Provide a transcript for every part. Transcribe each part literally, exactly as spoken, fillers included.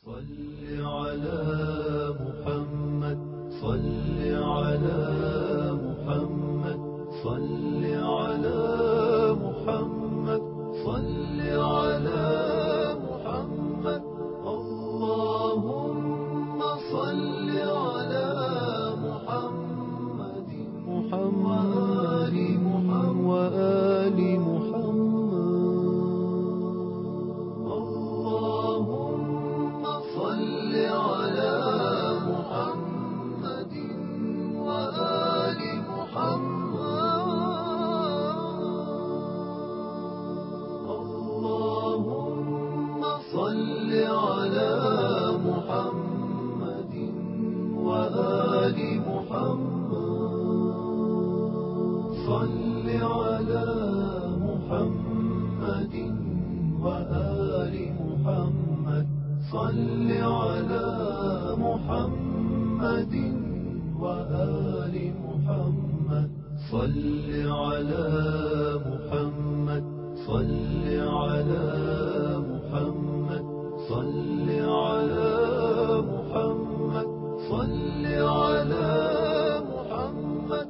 صل على محمد صل على محمد صل على محمد صل على محمد اللهم صل على محمد محمد وآل محمد اللهم صل على محمد وآل محمد اللهم صل على محمد وآل محمد صل على محمد وآل محمد صل على محمد وآل محمد صل على محمد صل على محمد صل على محمد صل على محمد.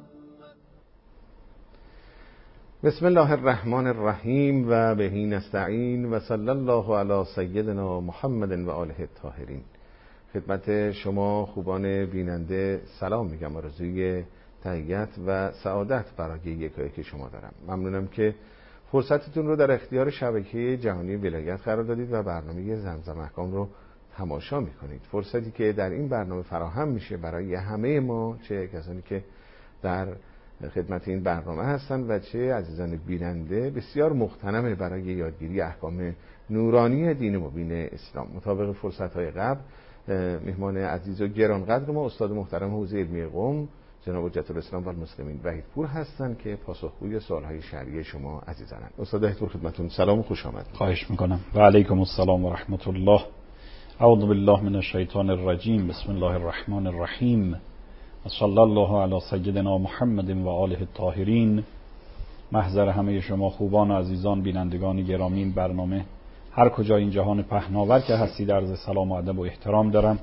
بسم الله الرحمن الرحیم و بهی نستعین و صلی الله علی سیدنا محمد و آله الطاهرین. خدمت شما خوبان بیننده سلام میگم، آرزوی تحیت و سعادت برای یکایک شما دارم. ممنونم که فرصتتون رو در اختیار شبکه جهانی ولایت قرار دادید و برنامه زمزم احکام رو تماشا میکنید. فرصتی که در این برنامه فراهم میشه برای همه ما، چه کسانی که در خدمت این برنامه هستند و چه عزیزان بیننده، بسیار مغتنمه برای یادگیری احکام نورانی دین مبین اسلام. مطابق فرصت‌های قبل مهمان عزیز و گرانقدر ما استاد محترم حوزه علمی قم جناب حجت الاسلام و المسلمین وحیدپور هستند که پاسخگوی سوال‌های شرعی شما عزیزانند. استاد وحیدپور خدمتتون سلام و خوش آمد. خواهش می‌کنم. و علیکم السلام و رحمت الله. اعوذ بالله من الشیطان الرجیم. بسم الله الرحمن الرحیم. صلی الله علی سیدنا محمد و آله الطاهرین. محضر همه شما خوبان و عزیزان بینندگان گرامی این برنامه، هر کجا این جهان پهناور که هستید، عرض سلام و ادب و احترام دارم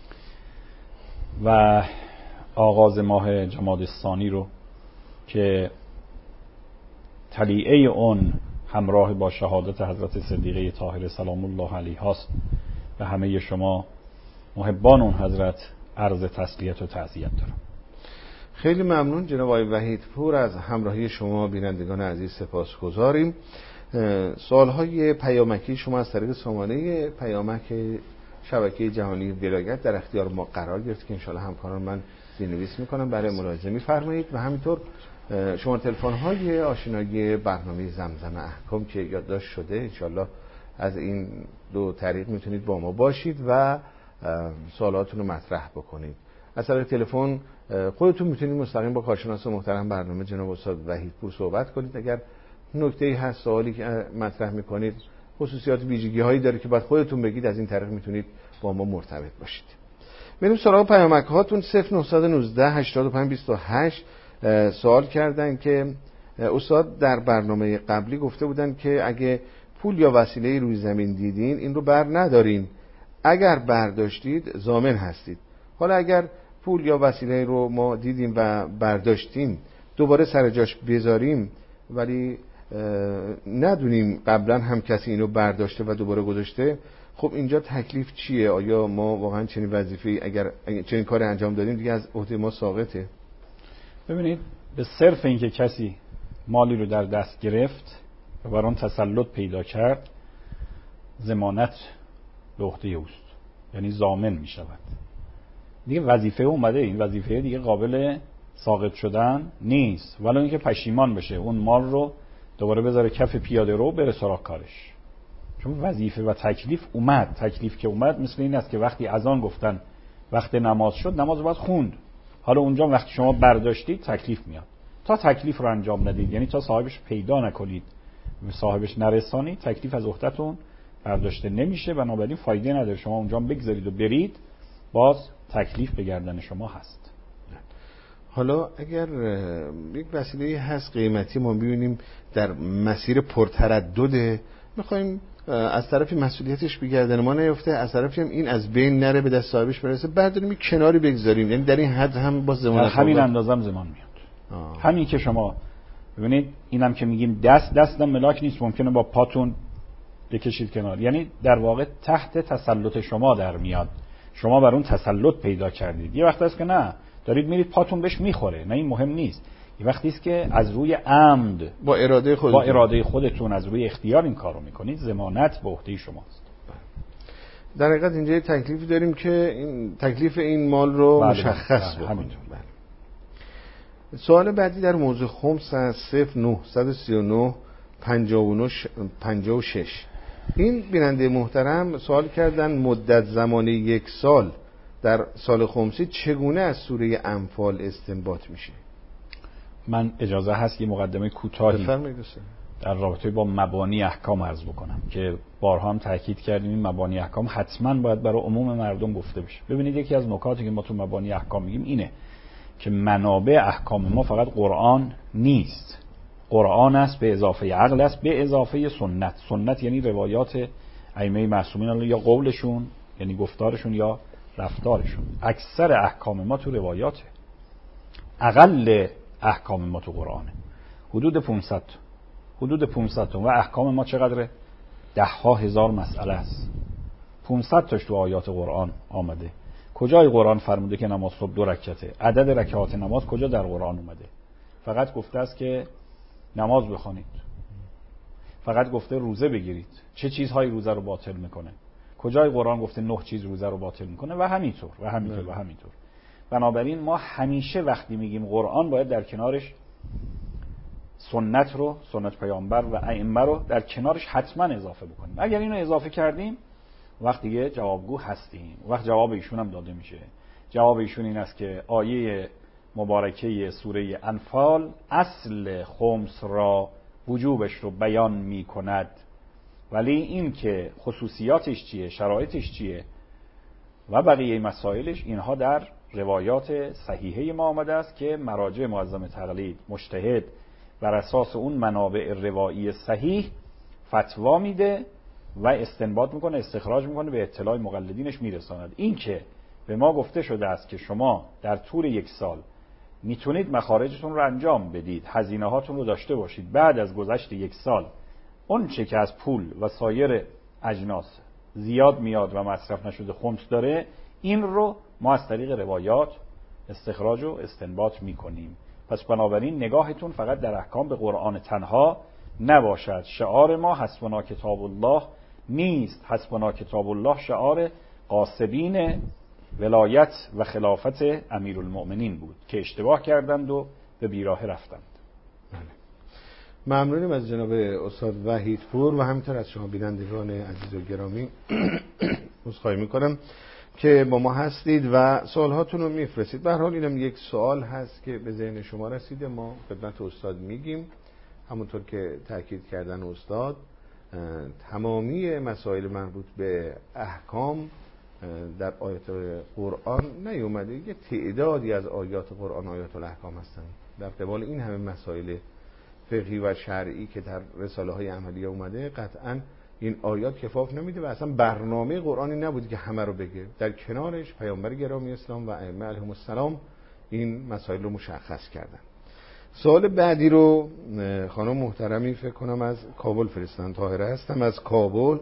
و آغاز ماه جمادی الثانی رو که طلیعه اون همراه با شهادت حضرت صدیقه طاهره سلام الله علیها است و همه شما محبان اون حضرت عرض تسلیت و تعزیت دارم. خیلی ممنون جناب آقای وحیدپور، از همراهی شما بینندگان عزیز سپاسگزاریم. سوالهای پیامکی شما از طریق سامانه پیامک شبکه جهانی ولایت در اختیار ما قرار گرفت که انشاءالله همکاران من زیرنویس میکنم، برای ملاحظه میفرمایید و همینطور شما تلفن‌های آشنایی برنامه زمزم احکام که یادداشت شده، انشاءالله از این دو طریق میتونید با ما باشید و سوالاتون رو مطرح بکنید. از طریق تلفن خودتون میتونید مستقیم با کارشناس محترم برنامه جناب استاد وحیدپور صحبت کنید. اگر نکته‌ای هست، سوالی که مطرح میکنید خصوصیات ویژگی هایی داره که باید خودتون بگید، از این طریق میتونید با ما مرتبط باشید. بریم سراغ پیامک هاتون. صفر نه یک نه هشتاد و پنج بیست و هشت سوال کردن که استاد در برنامه قبلی گفته بودن که اگه پول یا وسیله روی زمین دیدین این رو بر ندارین، اگر برداشتید ضامن هستید. حالا اگر پول یا وسیله رو ما دیدیم و برداشتیم، دوباره سر جاش بذاریم ولی ندونیم قبلا هم کسی اینو برداشته و دوباره گذاشته، خب اینجا تکلیف چیه؟ آیا ما واقعا چنین وظیفه‌ای اگر چنین کاری انجام دادیم دیگه از عهده ما ساقطه؟ ببینید، به صرف اینکه کسی مالی رو در دست گرفت و بر آن تسلط پیدا کرد، ضمانت به عهده اوست، یعنی ضامن می شود. دیگه وظیفه اومده، این وظیفه دیگه قابل ساقط شدن نیست، ولی اینکه پشیمان بشه اون مال رو دوباره بذاره کف پیاده رو بره سراغ کارش. چون وظیفه و تکلیف اومد. تکلیف که اومد مثل این است که وقتی اذان گفتن وقت نماز شد، نماز رو باید خوند. حالا اونجا وقتی شما برداشتید تکلیف میاد. تا تکلیف رو انجام ندید، یعنی تا صاحبش پیدا نکنید و صاحبش نرسانید، تکلیف از عهده‌تون برداشته نمیشه، بنابراین فایده نداره شما اونجا بگذارید و برید، باز تکلیف به گردن شما هست. حالا اگر یک وسیله هست قیمتی، ما ببینیم در مسیر پرتردد میخوایم از طرفی مسئولیتش به گردن ما نیفته، از طرفی هم این از بین نره، به دست صاحبش برسه، بعد داریم کناری بگذاریم. یعنی در این حد هم با ضمانت همین اندازم زمان میاد. آه. همین که شما ببینید اینم که میگیم دست دستم ملاک نیست، ممکنه با پاتون بکشید کنار، یعنی در واقع تحت تسلط شما در میاد، شما بر اون تسلط پیدا کردید. یه وقت هست که نه دارید میرید پاتون بهش میخوره، نه این مهم نیست. یه وقتی است که از روی عمد با اراده خودتون با اراده خودتون از روی اختیار این کارو میکنید، ضمانت به عهده شماست. در حقیقت اینجا یه تکلیفی داریم که این تکلیف این مال رو بله مشخص بله بکنیم. بله. سوال بعدی در موضوع خمس از صفر نه سه نه پنجاه و شش. این بیننده محترم سوال کردن مدت زمانی یک سال در سال خمسی چگونه از سوره انفال استنباط میشه؟ من اجازه هست یه مقدمه کوتاهی در رابطه با مبانی احکام عرض بکنم که بارها هم تاکید کردیم این مبانی احکام حتما باید برای عموم مردم گفته بشه. ببینید یکی از نکاتی که ما تو مبانی احکام میگیم اینه که منابع احکام ما فقط قرآن نیست. قرآن است به اضافه عقل است به اضافه سنت. سنت یعنی روایات ائمه معصومین، یا قولشون یعنی گفتارشون یا رفتارشون. اکثر احکام ما تو روایاته، اقل احکام ما تو قرآنه، حدود پانصد حدود پانصد و احکام ما چقدره؟ ده ها هزار مسئله است. پانصد تاش تو آیات قرآن آمده. کجای قرآن فرموده که نماز صبح دو رکعته؟ عدد رکعات نماز کجا در قرآن اومده؟ فقط گفته است که نماز بخوانید. فقط گفته روزه بگیرید. چه چیزهایی روزه رو باطل میکنه؟ کجای قرآن گفته نه چیز روزه رو باطل میکنه؟ و همینطور و همینطور و همینطور. بنابراین ما همیشه وقتی میگیم قرآن باید در کنارش سنت رو، سنت پیامبر و ائمه رو در کنارش حتما اضافه بکنیم. اگر اینو اضافه کردیم وقت دیگه جوابگو هستیم. وقت جواب ایشون هم داده میشه. جواب ایشون این است که آیه مبارکه سوره انفال اصل خمس را وجوبش رو بیان میکند، ولی این که خصوصیاتش چیه، شرایطش چیه و بقیه مسائلش، اینها در روایات صحیحه ما آمده است که مراجع معظم تقلید مجتهد بر اساس اون منابع روایی صحیح فتوا میده و استنباط میکنه، استخراج میکنه، به اطلاع مقلدینش میرساند. این که به ما گفته شده است که شما در طول یک سال میتونید مخارجتون رو انجام بدید، هزینه هاتون رو داشته باشید، بعد از گذشت یک سال اون چه که از پول و سایر اجناس زیاد میاد و مصرف نشده خمس داره، این رو ما از طریق روایات استخراج و استنباط میکنیم. پس بنابراین نگاهتون فقط در احکام به قرآن تنها نباشد. شعار ما حسبنا کتاب الله نیست. حسبنا کتاب الله شعار قاصدین ولایت و خلافت امیرالمؤمنین بود که اشتباه کردند و به بیراه رفتند. ممنونیم از جناب استاد وحیدپور و همینطور از شما بینندگان عزیز و گرامی. عذرخواهی میکنم که با ما هستید و سوالهاتون رو میفرستید. به هر حال اینم یک سوال هست که به ذهن شما رسیده، ما خدمت استاد میگیم. همونطور که تاکید کردن استاد، تمامی مسائل مربوط به احکام در آیات قرآن نیومده. یه تعدادی از آیات قرآن آیات الاحکام هستن. در قبال این همه مسائل فقهی و شرعی که در رساله های عملیه اومده، قطعاً این آیات کفاف نمیده و اصلا برنامه قرآنی نبود که همه رو بگه. در کنارش پیامبر گرامی اسلام و ائمه علیهم السلام این مسائل رو مشخص کردن. سوال بعدی رو خانم محترمی فکر کنم از کابل فرستادن. طاهره هستم از کابل.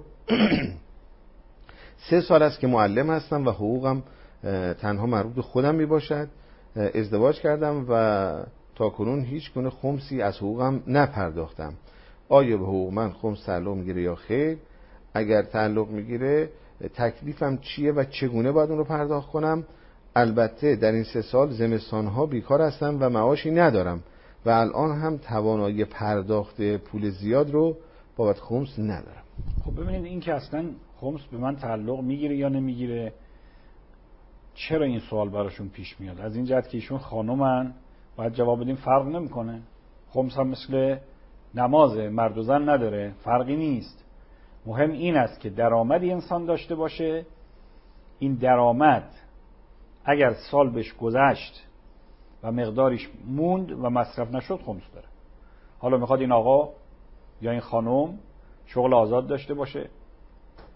سه سال است که معلم هستم و حقوقم تنها مربوط به خودم می باشد. ازدواج کردم و تا کنون هیچ گونه خمسی از حقوقم نپرداختم. آیا به حقوق من خمس تعلق میگیره یا خیر؟ اگر تعلق میگیره تکلیفم چیه و چگونه باید اون رو پرداخت کنم؟ البته در این سه سال زمستانها بیکار هستم و معاشی ندارم و الان هم توانایی پرداخت پول زیاد رو بابت خمس ندارم. خب ببینید این که اصلا خمس به من تعلق میگیره یا نمیگیره، چرا این سوال براشون پیش میاد؟ از این جهت که ایشون خانومن، باید جواب بدیم فرق نمیکنه. خمس هم مثل نمازه، مرد و زن نداره، فرقی نیست. مهم این است که درآمدی انسان داشته باشه، این درآمد اگر سال بهش گذشت و مقدارش موند و مصرف نشد خمس داره. حالا میخواد این آقا یا این خانم شغل آزاد داشته باشه،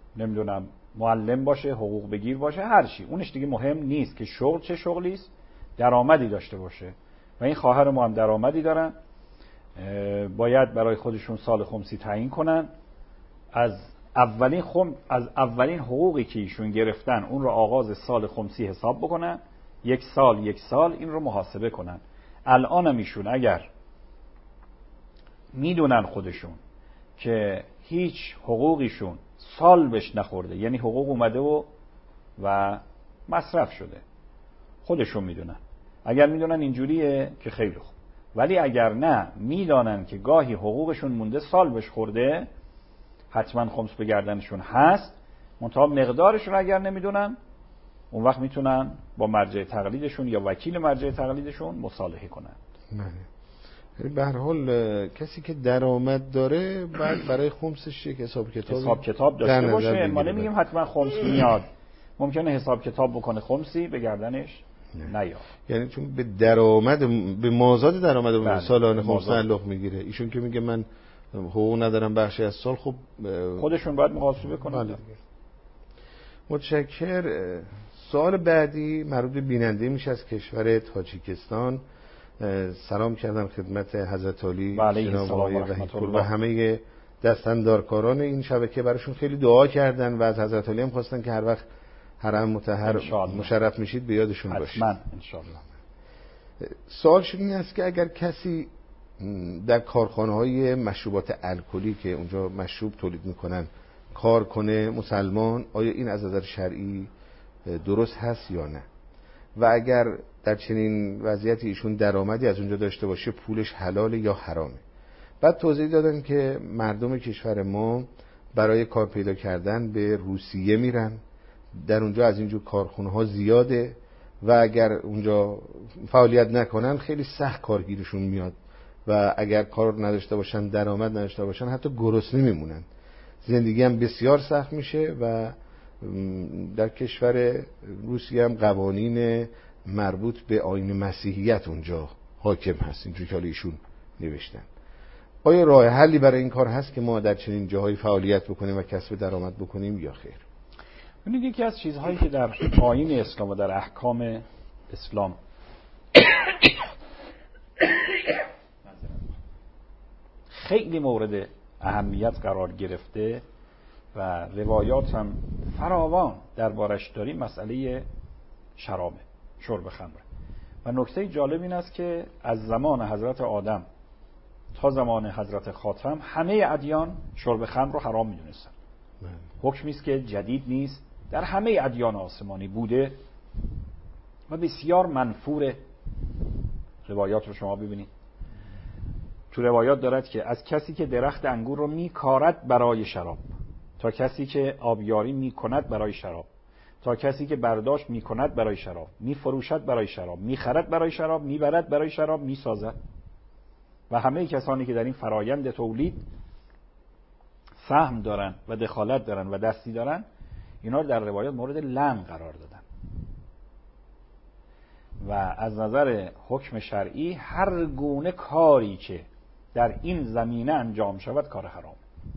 نمیدونم معلم باشه، حقوق بگیر باشه، هر چی، اونش دیگه مهم نیست که شغل چه شغلی است، درآمدی داشته باشه. و این خواهر ما هم درآمدی دارن، باید برای خودشون سال خمسی تعیین کنن. از اولین خم از اولین حقوقی که ایشون گرفتن اون رو آغاز سال خمسی حساب بکنن، یک سال یک سال این رو محاسبه کنن. الان هم ایشون اگر میدونن خودشون که هیچ حقوقیشون سال بهش نخورده، یعنی حقوق اومده و و مصرف شده، خودشون میدونن. اگر میدونن اینجوریه که خیلی خوب، ولی اگر نه میدانن که گاهی حقوقشون مونده سال بهش خورده، حتما خمس به گردنشون هست، منتها مقدارش رو اگر نمیدونن، اون وقت میتونن با مرجع تقلیدشون یا وکیل مرجع تقلیدشون مصالحه کنن. به هر حال کسی که درآمد داره بعد برای خمسش یک حساب کتاب حساب کتاب داشته باشه. ما نمیگیم حتما خمس میاد، ممکنه حساب کتاب بکنه خمسی به گردنش نیاد. یعنی چون به درآمد به مازاد درآمد بله. سالانه خمس تعلق میگیره، ایشون که میگه من حقوق ندارم بخشی از سال، خب خودشون باید محاسبه کنن. بله. متشکر. سوال بعدی مربوط به بیننده میشه از کشور تاجیکستان. سلام کردم خدمت حضرت علی جناب آقای وحیدپور و همه دستاندارکاران این شبکه. براشون خیلی دعا کردن و از حضرت علی هم خواستن که هر وقت حرم مطهر مشرف میشید به یادشون باشید. حتما ان شاء الله. سوالشون این است که اگر کسی در کارخانه‌های مشروبات الکلی که اونجا مشروب تولید میکنن کار کنه مسلمان، آیا این از نظر شرعی درست هست یا نه؟ و اگر در چنین وضعیتی ایشون درآمدی از اونجا داشته باشه پولش حلاله یا حرامه؟ بعد توضیح دادن که مردم کشور ما برای کار پیدا کردن به روسیه میرن، در اونجا از اینجور کارخونه ها زیاده و اگر اونجا فعالیت نکنن خیلی سخت کارگیرشون میاد و اگر کار نداشته باشن، درآمد نداشته باشن، حتی گرسنه میمونن، زندگی هم بسیار سخت میشه. و در کشور روسیه هم قوانین مربوط به آیین مسیحیت اونجا حاکم هست، اینجوری که ایشون نوشتن. آیا راه حلی برای این کار هست که ما در چنین جاهای فعالیت بکنیم و کسب درآمد بکنیم یا خیر؟ ببینید، یکی از چیزهایی که در آیین اسلام و در احکام اسلام خیلی مورد اهمیت قرار گرفته و روایات هم فراوان دربارش داریم، مسئله شرابه، شرب خمره. و نکته جالب این است که از زمان حضرت آدم تا زمان حضرت خاتم همه ادیان شرب خمر رو حرام می‌دونستن. حکمی است که جدید نیست، در همه ادیان آسمانی بوده و بسیار منفور. روایات رو شما ببینید، تو روایات دارد که از کسی که درخت انگور رو میکارد برای شراب، تا کسی که آبیاری میکند برای شراب، تا کسی که برداشت میکند برای شراب، میفروشد برای شراب، میخرد برای شراب، میبرد برای شراب، میسازد، و همه کسانی که در این فرایند تولید سهم دارن و دخالت دارن و دستی دارن، اینا رو در روایات مورد لعن قرار دادن. و از نظر حکم شرعی هر گونه کاری که در این زمینه انجام شود کار حرام،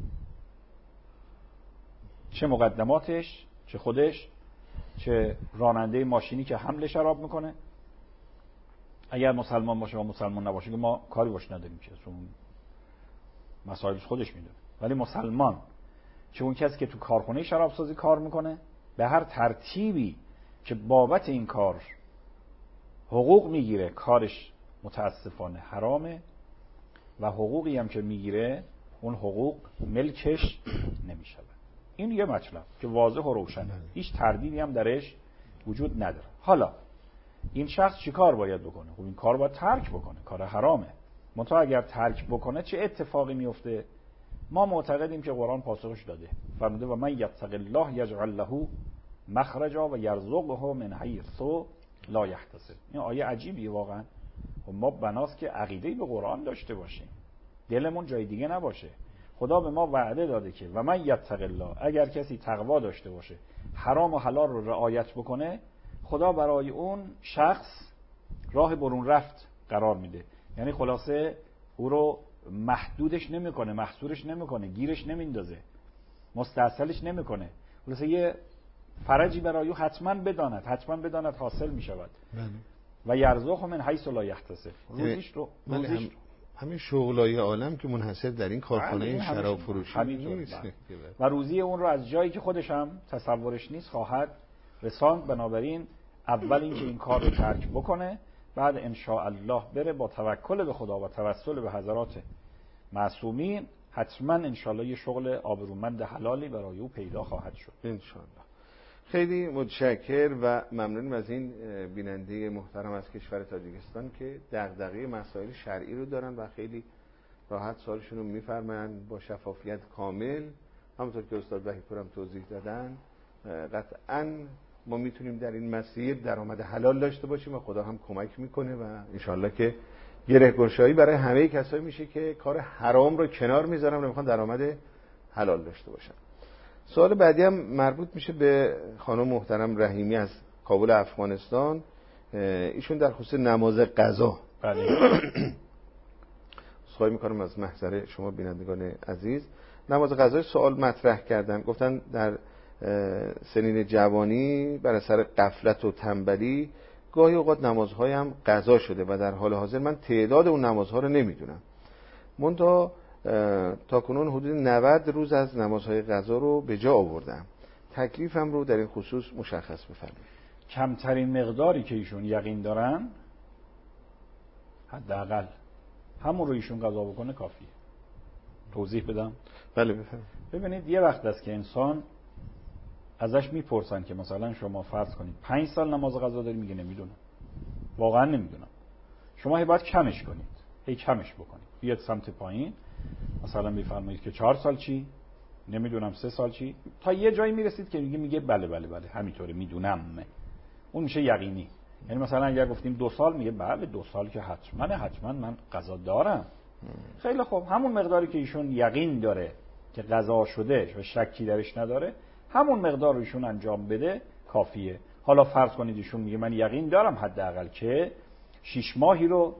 چه مقدماتش، چه خودش، چه راننده ماشینی که حمل شراب میکنه. اگر مسلمان باشه و مسلمان نباشه که ما کاری باش نداریم، که اون مسائلش خودش میدونه، ولی مسلمان، چه اون کسی که تو کارخونه شرابسازی کار میکنه، به هر ترتیبی که بابت این کار حقوق میگیره، کارش متاسفانه حرامه و حقوقی هم که میگیره اون حقوق ملکش نمیشه. این یه مطلب که واضح و روشنه، هیچ تردیدی هم درش وجود نداره. حالا این شخص چی کار باید بکنه؟ خب این کار باید ترک بکنه، کار حرامه. منتها اگر ترک بکنه چه اتفاقی میفته؟ ما معتقدیم که قرآن پاسخش داده، فرموده و من یتق الله یجعل له مخرجا و یرزقه من حیث لا یحتسب. این آیه عجیبیه واقعا. و ما بناست که عقیده‌ای به قرآن داشته باشیم، دلمون جای دیگه نباشه. خدا به ما وعده داده که و من یتق الله، اگر کسی تقوا داشته باشه، حرام و حلال رو رعایت بکنه، خدا برای اون شخص راه برون رفت قرار میده. یعنی خلاصه او رو محدودش نمیکنه، محصورش نمیکنه، گیرش نمیندازه، مستعسلش نمیکنه. خلاصه یه فرجی برای او حتما بداند، حتما بداند حاصل می شود. و یرزقه من حیث لا یحتسب. روزیش رو روزیش همین شغلای عالم که منحصر در این کارخانه شراب فروشی نیست و روزی اون رو از جایی که خودش هم تصورش نیست خواهد رساند. بنابراین اول اینکه این کار رو ترک بکنه، بعد ان شاء الله بره با توکل به خدا و توسل به حضرات معصومین، حتما ان شاء الله یه شغل آبرومند حلالی برای او پیدا خواهد شد ان شاء الله. خیلی متشکر و ممنونم از این بیننده محترم از کشور تاجیکستان که دغدغه مسائل شرعی رو دارن و خیلی راحت سوالشون رو میفرمایند با شفافیت کامل. همونطور که استاد وحیدپور هم توضیح دادن، قطعاً ما میتونیم در این مسیر درآمد حلال داشته باشیم و خدا هم کمک میکنه و انشالله که گره‌گشایی برای همه کسایی میشه که کار حرام رو کنار میذارن و میخوان درآمد حلال داشته باشن. سوال بعدی هم مربوط میشه به خانم محترم رحیمی از کابل افغانستان. ایشون در خصوص نماز قضا، بله خواهی میکنم از محضر شما بینندگان عزیز، نماز قضای سوال مطرح کردن. گفتن در سنین جوانی بر اثر غفلت و تنبلی گاهی اوقات نمازهایم قضا شده و در حال حاضر من تعداد اون نمازها رو نمیدونم. منتها تا کنون حدود نود روز از نمازهای قضا رو به جا آوردم. تکلیفم رو در این خصوص مشخص بفرمایید. کمترین مقداری که ایشون یقین دارن حداقل همون رو ایشون قضا بکنه کافیه. توضیح بدم؟ بله بفرمایید. ببینید یه وقت است که انسان ازش میپرسن که مثلا شما فرض کنید پنج سال نماز قضا داری، میگه نمیدونم، واقعا نمیدونم. شما هی باید کمش کنید، هی کمش بکنید، بیاد سمت پایین، مثلا میفرمایید که چهار سال چی؟ نمیدونم سه سال چی؟ تا یه جایی میرسید که میگه میگه بله بله بله همینطوره میدونم. اون میشه یقینی. یعنی مثلا اگر گفتیم دو سال، میگه بله دو سال که حتما حتما من قضا دارم. خیلی خوب، همون مقداری که ایشون یقین داره که قضا شده و شکی درش نداره، همون مقدار رو ایشون انجام بده کافیه. حالا فرض کنید ایشون میگه من یقین دارم حداقل که شش ماهی رو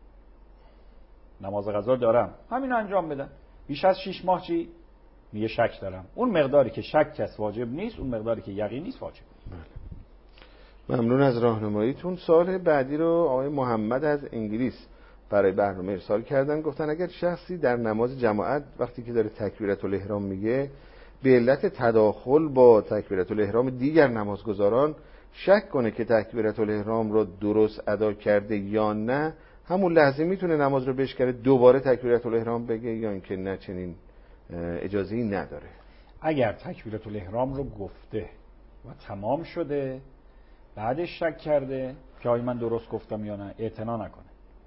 نماز قضا دارم، همین انجام بدم. بیش از شش ماه چی؟ میگه شک دارم. اون مقداری که شک است واجب نیست، اون مقداری که یقین نیست واجب. بله. ممنون از راهنماییتون. سوال بعدی رو آقای محمد از انگلیس برای برنامه ارسال کردن. گفتن اگر شخصی در نماز جماعت وقتی که داره تکبیرت الاحرام میگه به علت تداخل با تکبیرت الاحرام دیگر نمازگزاران شک کنه که تکبیرت الاحرام رو درست ادا کرده یا نه، همون لحظه میتونه نماز رو بشکنه دوباره تکبیرت الاحرام بگه یا اینکه نه چنین اجازه‌ای نداره؟ اگر تکبیرت الاحرام رو گفته و تمام شده بعدش شک کرده که آیا من درست گفتم یا نه، اعتنا نکنه.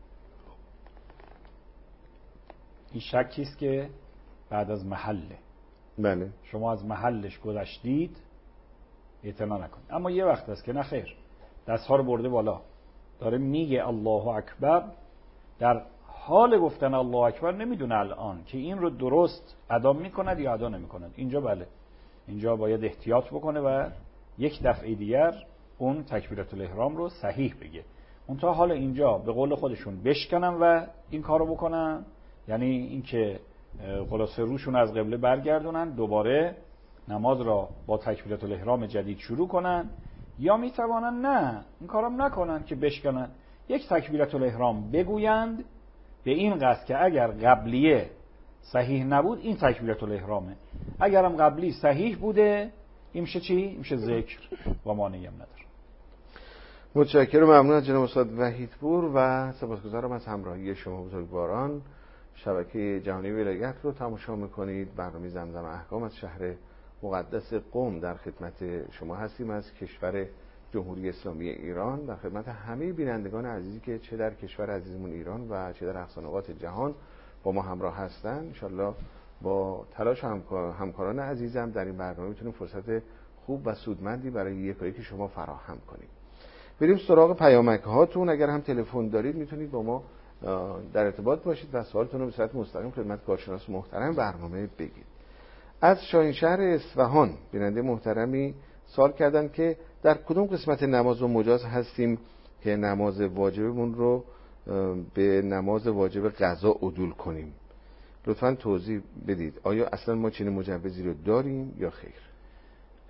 این شکی است که بعد از محله. بله. شما از محلش گذشتید، اعتنا نکنید. اما یه وقت است که نه خیر، دست‌ها رو برده بالا، داره میگه الله اکبر، در حال گفتن الله اکبر نمیدونه الان که این رو درست ادا میکند یا ادا نمیکند. اینجا بله، اینجا باید احتیاط بکنه و یک دفعه دیگر اون تکبیرت الاحرام رو صحیح بگه. اون تا حالا اینجا به قول خودشون بشکنن و این کارو بکنن، یعنی اینکه خلاصه روشون از قبله برگردونن، دوباره نماز را با تکبیرت الاحرام جدید شروع کنن، یا میتوانن نه این کارم نکنن که بشکنن، یک تکبیرت الاحرام بگویند به این قصد که اگر قبلیه صحیح نبود این تکبیرت الاحرامه، اگرم قبلی صحیح بوده این میشه چی؟ این میشه ذکر و مانعی هم نداره. متشکرم و ممنون از جناب استاد وحیدپور و سپاسگزارم از همراهی شما بزرگواران. شبکه جهانی ولایت رو تماشا میکنید. برنامه زمزم احکام از شهر مقدس قم در خدمت شما هستیم از کشور جمهوری اسلامی ایران، در خدمت همه بینندگان عزیزی که چه در کشور عزیزمون ایران و چه در اقصا نقاط جهان با ما همراه هستن. انشالله با تلاش همکاران عزیزم در این برنامه میتونیم فرصت خوب و سودمندی برای یکایی که شما فراهم کنیم. بریم سراغ پیامک هاتون. اگر هم تلفن دارید میتونید با ما در ارتباط باشید و سوالتون رو به صورت مستقیم خدمت کارشناس محترم برنامه بگید. از شاهینشهر اصفهان بیننده محترمی سوال کردن که در کدوم قسمت نماز و مجاز هستیم که نماز واجبمون رو به نماز واجب قضا عدول کنیم. لطفاً توضیح بدید آیا اصلا ما چنین مجوزی رو داریم یا خیر؟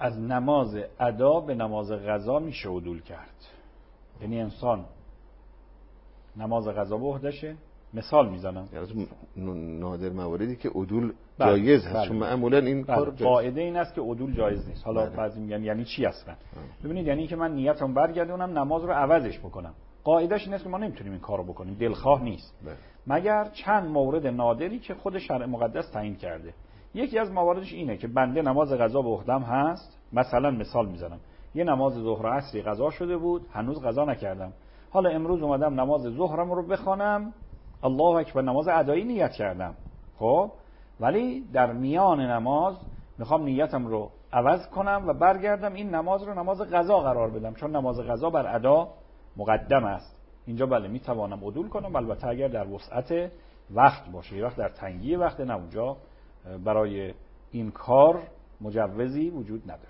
از نماز ادا به نماز قضا میشه عدول کرد. یعنی انسان نماز قضا به عهده‌شه، مثال میزنم، یعنی نادر مواردی که عدول بله. جایز هست، بله. چون معمولا این بله. کار جایز. قاعده این است که عدول جایز نیست. حالا بله. بعضی میگن یعنی چی اصلا؟ ببینید یعنی که من نیتم برگردونم نماز رو عوضش بکنم. قاعدهش این است که ما نمیتونیم این کارو بکنیم، دلخواه نیست. بله. مگر چند مورد نادری که خود شرع مقدس تعیین کرده. یکی از مواردش اینه که بنده نماز قضا به عهدم هست، مثلا مثال میزنم یه نماز ظهر و عصری قضا شده بود، هنوز قضا نکردم، حالا امروز اومدم نماز ظهرم رو بخوانم، الله اکبر، نماز ادایی نیت کردم، خب ولی در میان نماز میخوام نیتم رو عوض کنم و برگردم این نماز رو نماز قضا قرار بدم، چون نماز قضا بر ادا مقدم است. اینجا بله میتوانم عدول کنم، البته اگر در وسعت وقت باشه. یه وقت در تنگی وقت نه، اونجا برای این کار مجوزی وجود نداره.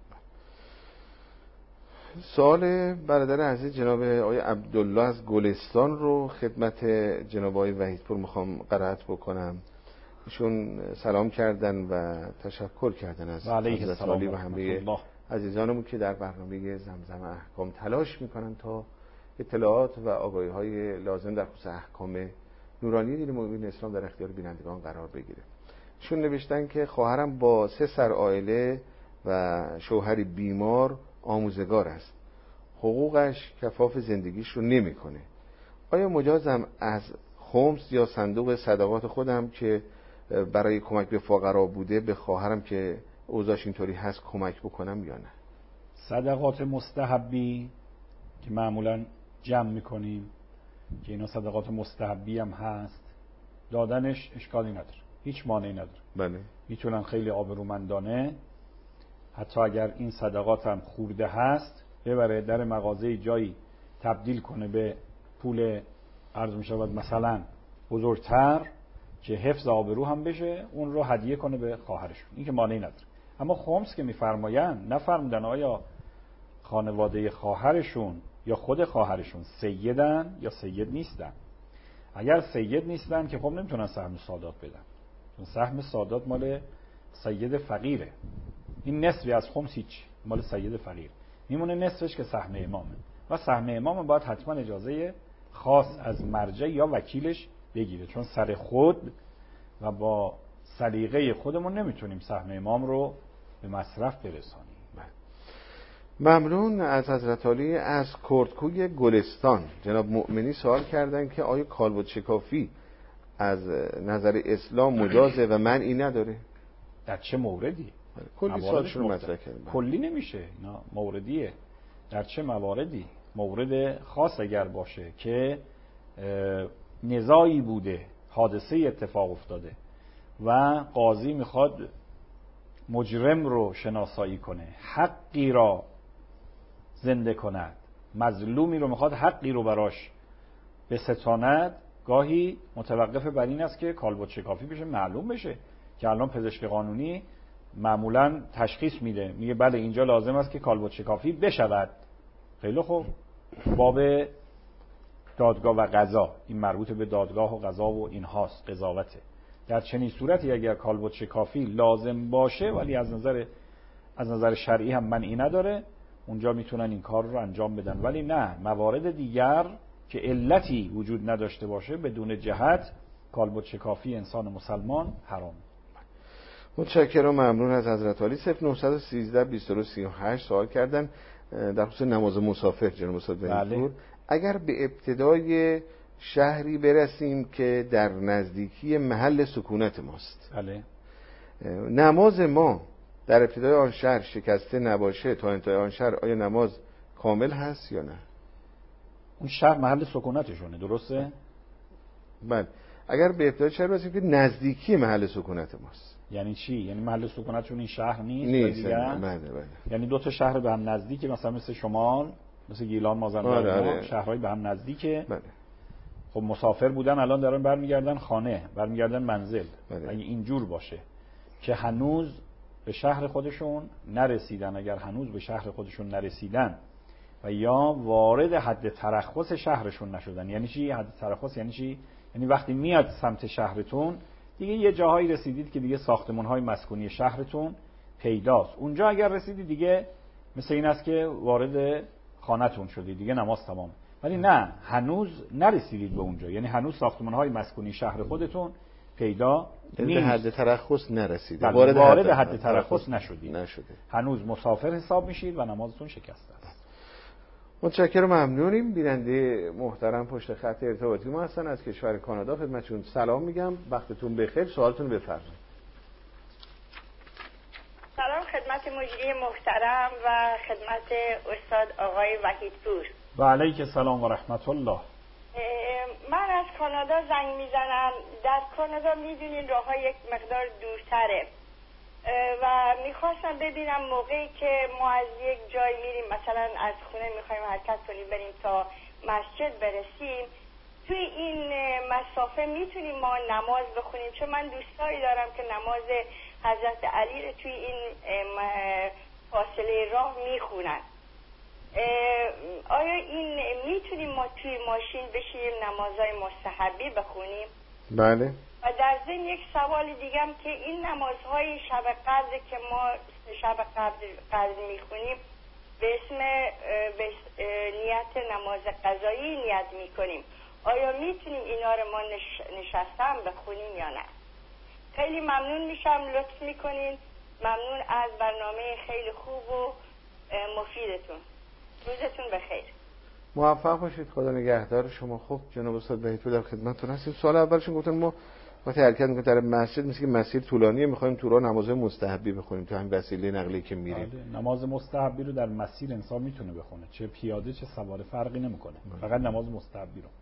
سوال برادر عزیز جناب آقای عبدالله از گلستان رو خدمت جناب آقای وحیدپور میخوام قرائت بکنم. ایشون سلام کردن و تشکر کردن از حضرت عالی و همه عزیزانمون که در برنامه زمزم احکام تلاش میکنن تا اطلاعات و آگاهی‌های لازم در خصوص احکام نورانی دین مبین اسلام در اختیار بینندگان قرار بگیره. ایشون نوشتن که خواهرم با سه سر عائله و شوهری بیمار آموزگار است، حقوقش کفاف زندگیش رو نمیکنه. آیا مجازم از خمس یا صندوق صدقات خودم که برای کمک به فقرا بوده به خواهرم که اوضاعش اینطوری هست کمک بکنم یا نه؟ صدقات مستحبی که معمولا جمع میکنیم که اینا صدقات مستحبی هم هست، دادنش اشکالی نداره، هیچ مانعی نداره. بله. میتونن خیلی آبرومندانه حتی اگر این صدقات هم خورده هست ببره در مغازه جایی تبدیل کنه به پول عرض می شود مثلا بزرگتر که حفظ آبرو هم بشه، اون رو هدیه کنه به خواهرشون، این که مانعی نداره. اما خمس که میفرمایند نفرمودن آیا خانواده خواهرشون یا خود خواهرشون سیدن یا سید نیستن. اگر سید نیستن که خب نمیتونن سهم سادات بدن، چون سهم سادات مال سید فقیره. این نصفی از خمس هیچ، مال سید فقیر میمونه، نصفش که سهم امامه و سهم امام باید حتما اجازه خاص از مرجع یا وکیلش بگیره، چون سر خود و با سلیقه خودمون نمیتونیم سهم امام رو به مصرف برسانیم. ممنون. از حضرت عالی از کردکوی گلستان جناب مؤمنی سوال کردن که آیا کالبد شکافی از نظر اسلام مجازه و منعی نداره؟ در چه موردی؟ کلی سوالشون مطرح کردن. کلی نمیشه، اینا موردیه. در چه مواردی؟ مورد خاص اگر باشه که نزاعی بوده، حادثه اتفاق افتاده و قاضی میخواد مجرم رو شناسایی کنه، حقی را زنده کند، مظلومی رو میخواد حقی رو براش بستاند، گاهی متوقف بر این است که کالبد شکافی بشه، معلوم بشه که الان پزشک قانونی معمولا تشخیص میده، میگه بله اینجا لازم است که کالبد شکافی بشود. خیلی خوب، باب دادگاه و قضا، این مربوط به دادگاه و قضا و این هاست، قضاوته. در چنین صورتی اگر کالبد شکافی لازم باشه ولی از نظر از نظر شرعی هم منعی نداره، اونجا میتونن این کار رو انجام بدن. ولی نه، موارد دیگر که علتی وجود نداشته باشه بدون جهت کالبد شکافی انسان مسلمان حرام. متشکرم، ممنون از حضرت عالی. صفر نه یک سه بیست و سی و هشت سوال کردن در خصوص نماز مسافر جناب استاد وحیدپور. اگر به ابتدای شهری برسیم که در نزدیکی محل سکونت ماست، بله، نماز ما در ابتدای آن شهر شکسته نباشه تا انتهای آن شهر آیا نماز کامل هست یا نه؟ اون شهر محل سکونتشونه، درسته؟ بله. اگر به ابتدای شهر برسیم که نزدیکی محل سکونت ماست یعنی چی؟ یعنی محل سکونتشون این شهر نیست؟ نیست. بله بله. یعنی دو تا شهر به هم نزدیکه، مثلا مثل شمال، مثل گیلان، مازندران، آره آره. شهرهای به هم نزدیکه. بله. خب مسافر بودن، الان دارن برمیگردن خانه، برمیگردن منزل. بله. اگه اینجور باشه که هنوز به شهر خودشون نرسیدن، اگر هنوز به شهر خودشون نرسیدن و یا وارد حد ترخص شهرشون نشدن. یعنی چی حد ترخص؟ یعنی چی؟ یعنی وقتی میاد سمت شهرتون دیگه یه جاهایی رسیدید که دیگه ساختمان‌های مسکونی شهرتون پیداست. اونجا اگر رسیدی دیگه مثل این است که وارد خانه‌تون شدی، دیگه نماز تمام. ولی نه، هنوز نرسیدید به اونجا، یعنی هنوز ساختمان‌های مسکونی شهر خودتون پیدا نیست، به حد ترخص نرسیده، وارد, وارد حد, حد ترخص, ترخص نشدید، نشده. هنوز مسافر حساب میشید و نمازتون شکسته است. متشکرم، ممنونیم. بیننده محترم پشت خط ارتباطی ما هستن از کشور کانادا، خدمتشون سلام میگم، وقتتون بخیر، سوالتون بفرمایید. سلام خدمت مجری محترم و خدمت استاد آقای وحیدپور. و علیک السلام و رحمت الله. من از کانادا زنگ میزنم. در کانادا میدونین راه‌ها یک مقدار دورتره و میخواستم ببینم موقعی که ما از یک جای میریم، مثلا از خونه میخوایم حرکت کنیم بریم تا مسجد برسیم، توی این مسافه میتونیم ما نماز بخونیم؟ چون من دوستایی دارم که نماز حضرت علی رو توی این فاصله راه میخونن. آیا این میتونیم ما توی ماشین بشیم نمازهای مستحبی بخونیم؟ بله. و در ضمن یک سوال دیگم که این نمازهای شب قدر که ما شب قدر, قدر میخونیم به اسم به نیت نماز قضایی نیت میکنیم، آیا میتونیم اینا رو ما نش... نشستم بخونیم یا نه؟ خیلی ممنون میشم، لطف میکنین. ممنون از برنامه خیلی خوب و مفیدتون. روزتون بخیر. موفق باشید، خدا نگهدار شما. خب جناب استاد وحیدپور در خدمتتون هستیم. سوال اولشون گفتن ما وقتی حرکت میکنیم در مسجد مثل که مسیر طولانیه، میخوایم تو راه نماز مستحبی بخونیم تو همین وسیله نقلیه که میریم. بله. نماز مستحبی رو در مسیر انسان میتونه بخونه، چه پیاده چه سوار فرقی نمیکنه، فقط نماز مستحبی رو.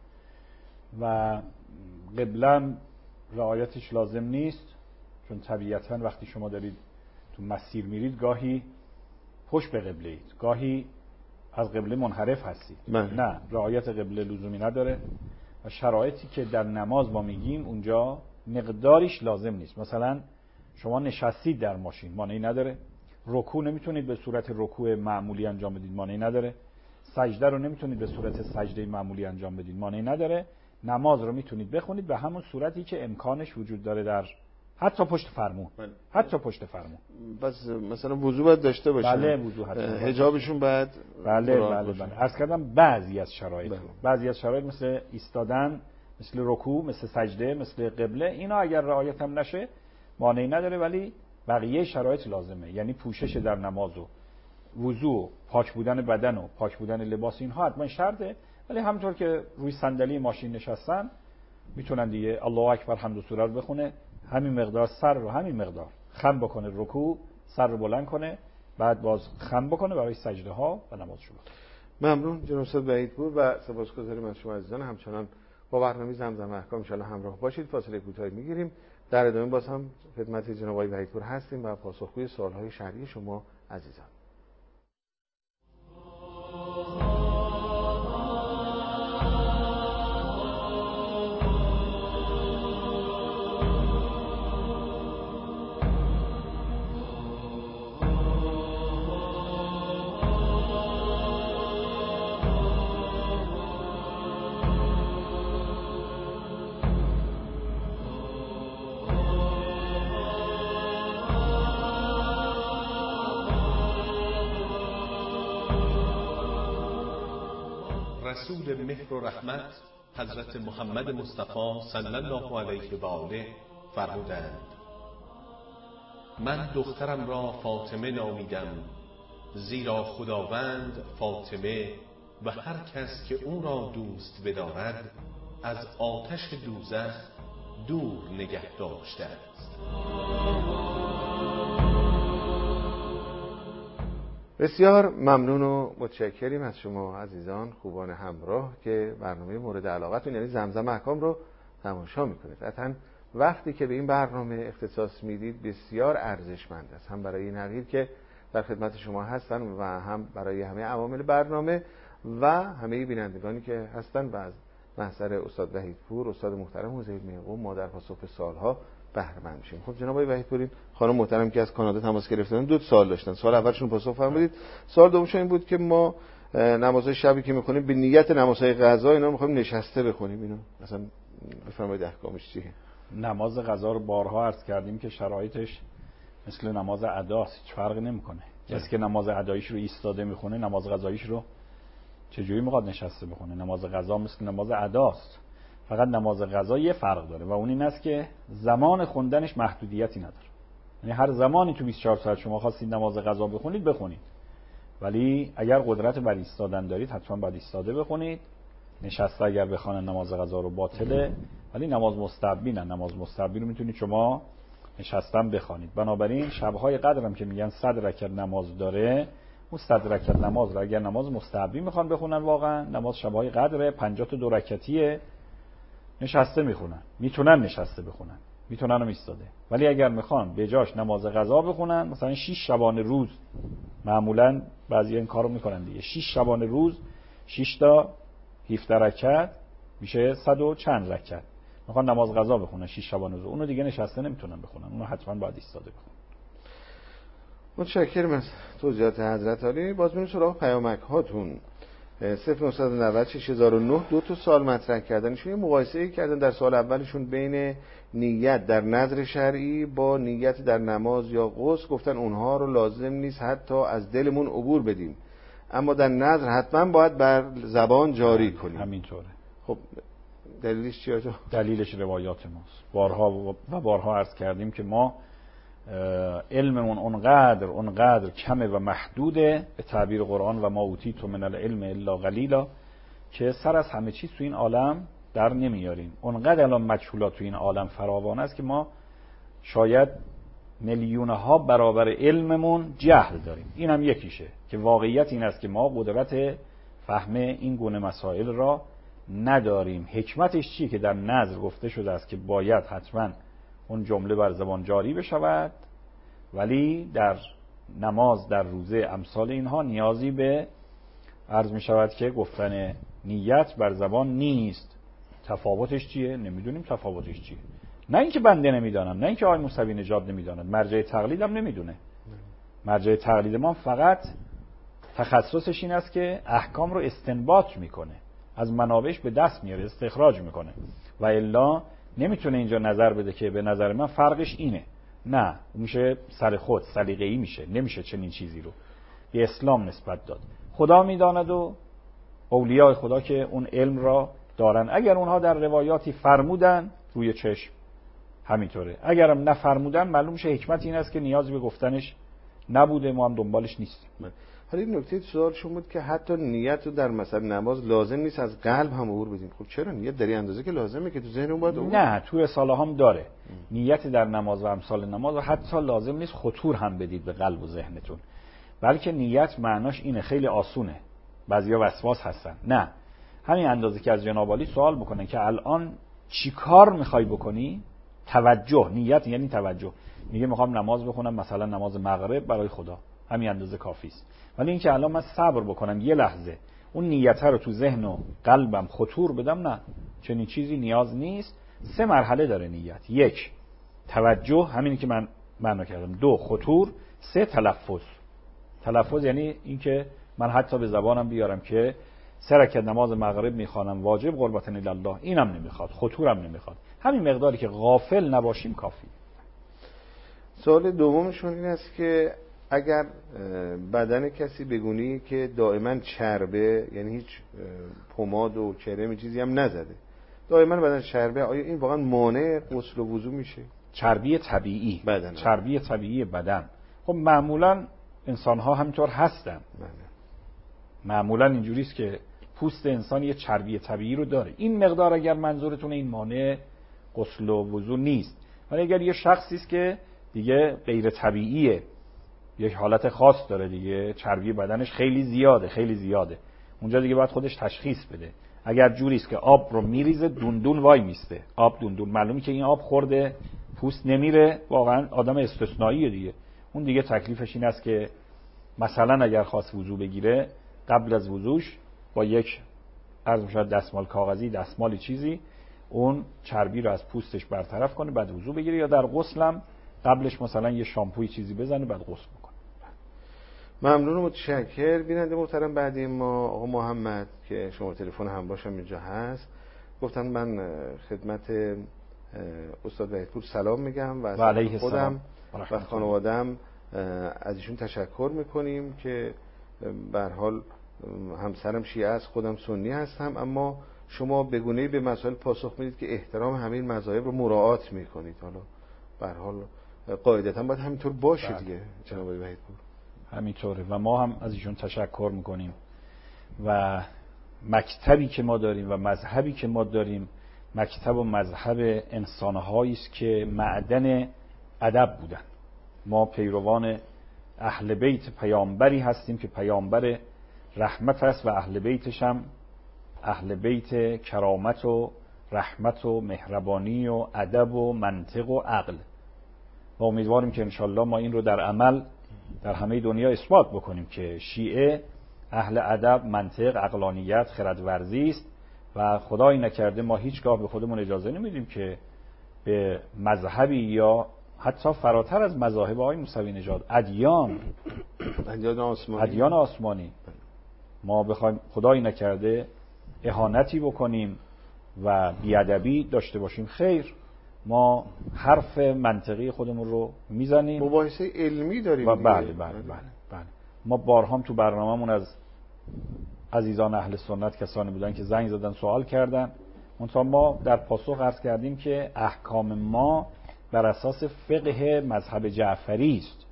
و قبلا رعایتش لازم نیست، چون طبیعتاً وقتی شما دارید تو مسیر میرید گاهی پشت به قبله اید، گاهی از قبله منحرف هستید. من. نه، رعایت قبله لزومی نداره و شرایطی که در نماز ما میگیم اونجا مقداریش لازم نیست. مثلا شما نشستید در ماشین، مانعی نداره. رکوع نمیتونید به صورت رکوع معمولی انجام بدید، مانعی نداره. سجده رو نمیتونید به صورت سجده معمولی انجام بدید، مانعی نداره. نماز رو میتونید بخونید به همون صورتی که امکانش وجود داره، در حتی پشت فرمون، حتی پشت فرمون. بس مثلا وضو باید داشته باشن. بله، وضو حتما. حجابشون باید. بله بله بله. عرض کردم بعضی از شرایط، بله. بعضی از شرایط مثل ایستادن، مثل رکوع، مثل سجده، مثل قبله، اینا اگر رعایت هم نشه مانعی نداره، ولی بقیه شرایط لازمه. یعنی پوشش در نماز و وضو، پاک بودن بدن و پاک بودن لباس، اینها حتما شرطه. ولی همونطور که روی صندلی ماشین نشستن میتونن دیگه الله اکبر حمد و سوره رو بخونه، همین مقدار سر رو همین مقدار خم بکنه، رکوع سر رو بلند کنه، بعد باز خم بکنه برای سجده ها و نماز شروع. ممنون جناب استاد وحیدپور و سپاسگزاریم از شما عزیزان. همچنان با برنامه زمزمه احکام ان شاءالله همراه باشید. فاصله کوتاهی میگیریم، در ادامه باز هم خدمت جناب آقای وحیدپور هستیم و پاسخگوی سوال‌های شرعی شما عزیزان. رسول مهر و رحمت حضرت محمد مصطفی صلی الله علیه و آله فرمودند: من دخترم را فاطمه نامیدم، زیرا خداوند فاطمه و هر کس که او را دوست بدارد از آتش دوزخ دور نگه داشته است. بسیار ممنون و متشکریم از شما عزیزان خوبان همراه که برنامه مورد علاقتون یعنی زمزمه احکام رو تماشا میکنید. قطعاً وقتی که به این برنامه اختصاص میدید بسیار ارزشمند است، هم برای این حقیر که در خدمت شما هستن و هم برای همه عوامل برنامه و همه بینندگانی که هستن و از محضر استاد وحیدپور، استاد محترم حوزه علم قم ما در پاسخ به سوالها بهره مند میشیم. خب جناب آقای وحیدپوری، خانم محترم که از کانادا تماس گرفتن دو سوال داشتن. سوال اولشون پاسخ فرمودید. سوال دومش این بود که ما نمازهای شبی که میخونیم به نیت نمازهای قضا اینا میخوایم نشسته بخونیم، اینو مثلا بفرمایید احکامش چیه؟ نماز قضا رو بارها عرض کردیم که شرایطش مثل نماز اداست، هیچ فرقی نمیکنه. کسی که نماز اداییش رو ایستاده میخونه، نماز قضاییش رو چجوری میخواد نشسته بخونه؟ نماز قضا مثل نماز اداست. فقط نماز قضا یه فرق داره و اون این است که زمان خوندنش محدودیتی نداره. یعنی هر زمانی تو بیست و چهار ساعت شما خواستید نماز قضا بخونید بخونید، ولی اگر قدرت بر ایستادن دارید حتما باید ایستاده بخونید. نشسته اگر بخوانن نماز قضا رو باطله، ولی نماز مستحبی نه. نماز مستحبی رو میتونید شما نشستن بخوانید. بنابراین شب‌های قدر هم که میگن صد رکعت نماز داره، اون صد رکعت نماز رو اگر نماز مستحبی میخوان بخونن، واقعا نماز شب‌های قدر پنجاه تا دو رکعتیه، نشسته میخونن، میتونن نشسته بخونن، میتونن هم ایستاده. ولی اگر میخوان به جاش نماز قضا بخونن، مثلا شش شبانه روز، معمولا بعضی این کارو میکنن دیگه، شش شبانه روز شش تا هفده رکعت میشه صد و چند رکعت، میخوان نماز قضا بخونن شش شبانه روز، اونو دیگه نشسته نمیتونن بخونن، اونو حتما باید ایستاده بخونن. متشکرم از توضیحات حضرت عالی. باز میریم سراغ پیامک هاتون. صفر نهصد و نود شش هزار و نه دو تا سوال مطرح کردن. ایشون یه مقایسه‌ای کردن در سوال اولشون بین نیت در نذر شرعی با نیت در نماز یا غسل. گفتن اونها رو لازم نیست حتی از دلمون عبور بدیم، اما در نذر حتما باید بر زبان جاری کنیم. همینطوره. خب دلیلش چیه؟ دلیلش روایات ماست. بارها و بارها عرض کردیم که ما علممون اونقدر اونقدر کمه و محدوده، به تعبیر قرآن و ما اوتیتم من العلم الا قلیلا، که سر از همه چیز تو این عالم در نمیاریم. اونقدر الان مجهولات تو این عالم فراوان است که ما شاید میلیونها برابر علممون جهل داریم. این هم یکیشه که واقعیت این است که ما قدرت فهم این گونه مسائل را نداریم. حکمتش چیه که در نذر گفته شده است که باید حتما اون جمله بر زبان جاری بشود، ولی در نماز، در روزه، امثال اینها نیازی به عرض می شود که گفتن نیت بر زبان نیست. تفاوتش چیه؟ نمیدونیم تفاوتش چیه. نه اینکه بنده نمیدانم، نه اینکه آقای موسوی نژاد نمیداند، مرجع تقلیدم نمیدونه. مرجع تقلید ما فقط تخصصش این است که احکام رو استنباط میکنه، از منابعش به دست میاره، استخراج میکنه، و الا نمیتونه اینجا نظر بده که به نظر من فرقش اینه. نه، میشه سر خود سلیقه‌ای میشه، نمیشه چنین چیزی رو به اسلام نسبت داد. خدا میداند و اولیاء خدا که اون علم را دارن. اگر اونها در روایاتی فرمودن روی چشم همینطوره، اگرم نفرمودن معلوم شه حکمت این است که نیازی به گفتنش نبوده، ما هم دنبالش نیستیم. حالا این نکته سوالشون بود که حتی نیت رو در مثلا نماز لازم نیست از قلب هم عبور بدیم. خب چرا؟ نیت در این اندازه که لازمه که تو ذهن اون باید عبور؟ نه، تو رساله هم داره نیت در نماز و امثال نماز و حتی لازم نیست خطور هم بدید به قلب و ذهنتون، بلکه نیت معناش اینه، خیلی آسونه، بعضیا وسواس هستن. نه، همین اندازه که از جناب عالی سوال میکنن که الان چی کار میخوای بکنی، توجه، نیت یعنی توجه. میگه میخوام نماز بخونم، مثلا نماز مغرب برای خدا، همین اندازه کافی است. ولی اینکه الان من صبر بکنم یه لحظه اون نیت رو تو ذهن و قلبم خطور بدم، نه، چنین چیزی نیاز نیست. سه مرحله داره نیت: یک، توجه، همینی که من معنا کردم; دو، خطور; سه، تلفظ. تلفظ یعنی اینکه من حتی به زبانم بیارم که سه رکعت نماز مغرب میخوانم واجب قربتن الله، اینم نمیخواد، خطورم نمیخواد. همین مقداری که غافل نباشیم کافی. سوال دومشون این است که اگر بدن کسی بگونی که دائما چربه، یعنی هیچ پماد و کرم چیزی هم نزده، دائما بدن چربه، آیا این واقعا مانع غسل و وضو میشه؟ چربی طبیعی بدن چربی طبیعی بدن، خب معمولا انسان ها همینطور هستن. معمولا اینجوری است که پوست انسان یه چربی طبیعی رو داره. این مقدار اگر منظورتون این مانع غسل و وضو نیست. ولی اگر یه شخصی است که دیگه غیر طبیعیه، یک حالت خاص داره دیگه، چربی بدنش خیلی زیاده خیلی زیاده، اونجا دیگه باید خودش تشخیص بده. اگر جوری است که آب رو میریزه دوندون وای میسته، آب دوندون، معلومه که این آب خورده پوست نمیره، واقعا آدم استثنائیه دیگه. اون دیگه تکلیفش این است که مثلا اگر خواست وضو بگیره، قبل از وضوش با یک عرض میشه دستمال کاغذی، دستمالی چیزی، اون چربی رو از پوستش برطرف کنه، بعد وضو بگیره، یا در غسلم قبلش مثلا یه شامپوی چیزی بزنه بعد غسل بکنه. ممنون و متشکر. بیننده محترم بعدی ما آقا محمد که شما تلفن همراهشم اینجا هست، گفتن من خدمت استاد وحیدپور سلام میگم و از خودم و خانواده‌ام از ایشون تشکر میکنیم که به هر حال همسرم شیعه است، خودم سنی هستم، اما شما به گونه‌ای به مسائل پاسخ میدید که احترام همه این مذاهب رو مراعات میکنید. حالا به هر حال قاعدتاً باید همینطور باشه دیگه جناب وحیدپور. همینطوره و ما هم از ایشون تشکر میکنیم و مکتبی که ما داریم و مذهبی که ما داریم مکتب و مذهب انسان‌هایی است که معدن ادب بودن. ما پیروان اهل بیت پیامبری هستیم که پیامبر رحمت است و اهل بیتش هم اهل بیت کرامت و رحمت و مهربانی و ادب و منطق و عقل. و امیدواریم که انشالله ما این رو در عمل در همه دنیا اثبات بکنیم که شیعه اهل ادب، منطق، عقلانیت، خردورزی است و خدایی نکرده ما هیچگاه به خودمون اجازه نمیدیم که به مذهبی یا حتی فراتر از مذاهب آقای موسوی نژاد ادیان ادیان آسمانی ادیان آسمانی ما بخوایم خدایی نکرده اهانتی بکنیم و بیادبی داشته باشیم. خیر، ما حرف منطقی خودمون رو میزنیم، مباحثه علمی داریم و بله بله بله بله ما بارها تو برنامه‌مون از عزیزان اهل سنت کسانی بودن که زنگ زدن سوال کردن، منتها ما در پاسخ عرض کردیم که احکام ما بر اساس فقه مذهب جعفری است.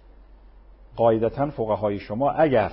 قاعدتاً فقهای شما اگر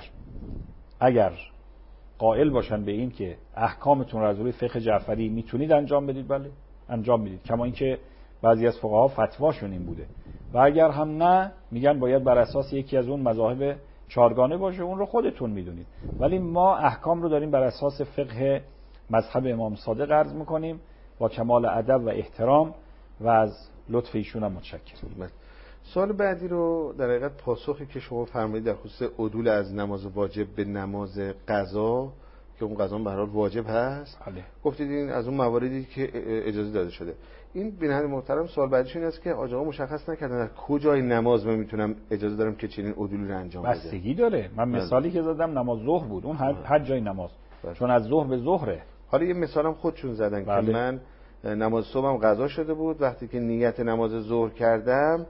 اگر قائل باشن به این که احکامتون رو از روی فقه جعفری میتونید انجام بدید، بله انجام بدید، کما اینکه بعضی از فقها فتواشون این بوده، و اگر هم نه میگن باید بر اساس یکی از اون مذاهب چارگانه باشه، اون رو خودتون میدونید. ولی ما احکام رو داریم بر اساس فقه مذهب امام صادق عرض میکنیم با کمال ادب و احترام و از لطف ایشون هم متشکرم. سوال بعدی رو در حقیقت پاسخی که شما فرمایید در خصوص عدول از نماز واجب به نماز قضا که اون قضا به هر حال واجب هست، بله. گفتید این از اون مواردی که اجازه داده شده. این بیننده محترم سوال بعدیش این است که آقا مشخص نکردن در کجای نماز من میتونم اجازه دارم که چنین عدولی رو انجام بدم. بستگی داره. من مثالی که زدم نماز ظهر بود، اون هر, هر جای نماز بله. چون از ظهر به ظهره. حالا یه مثالم خودشون زدن بله. که من نماز صبحم قضا شده بود، وقتی که نیت نماز ظهر کردم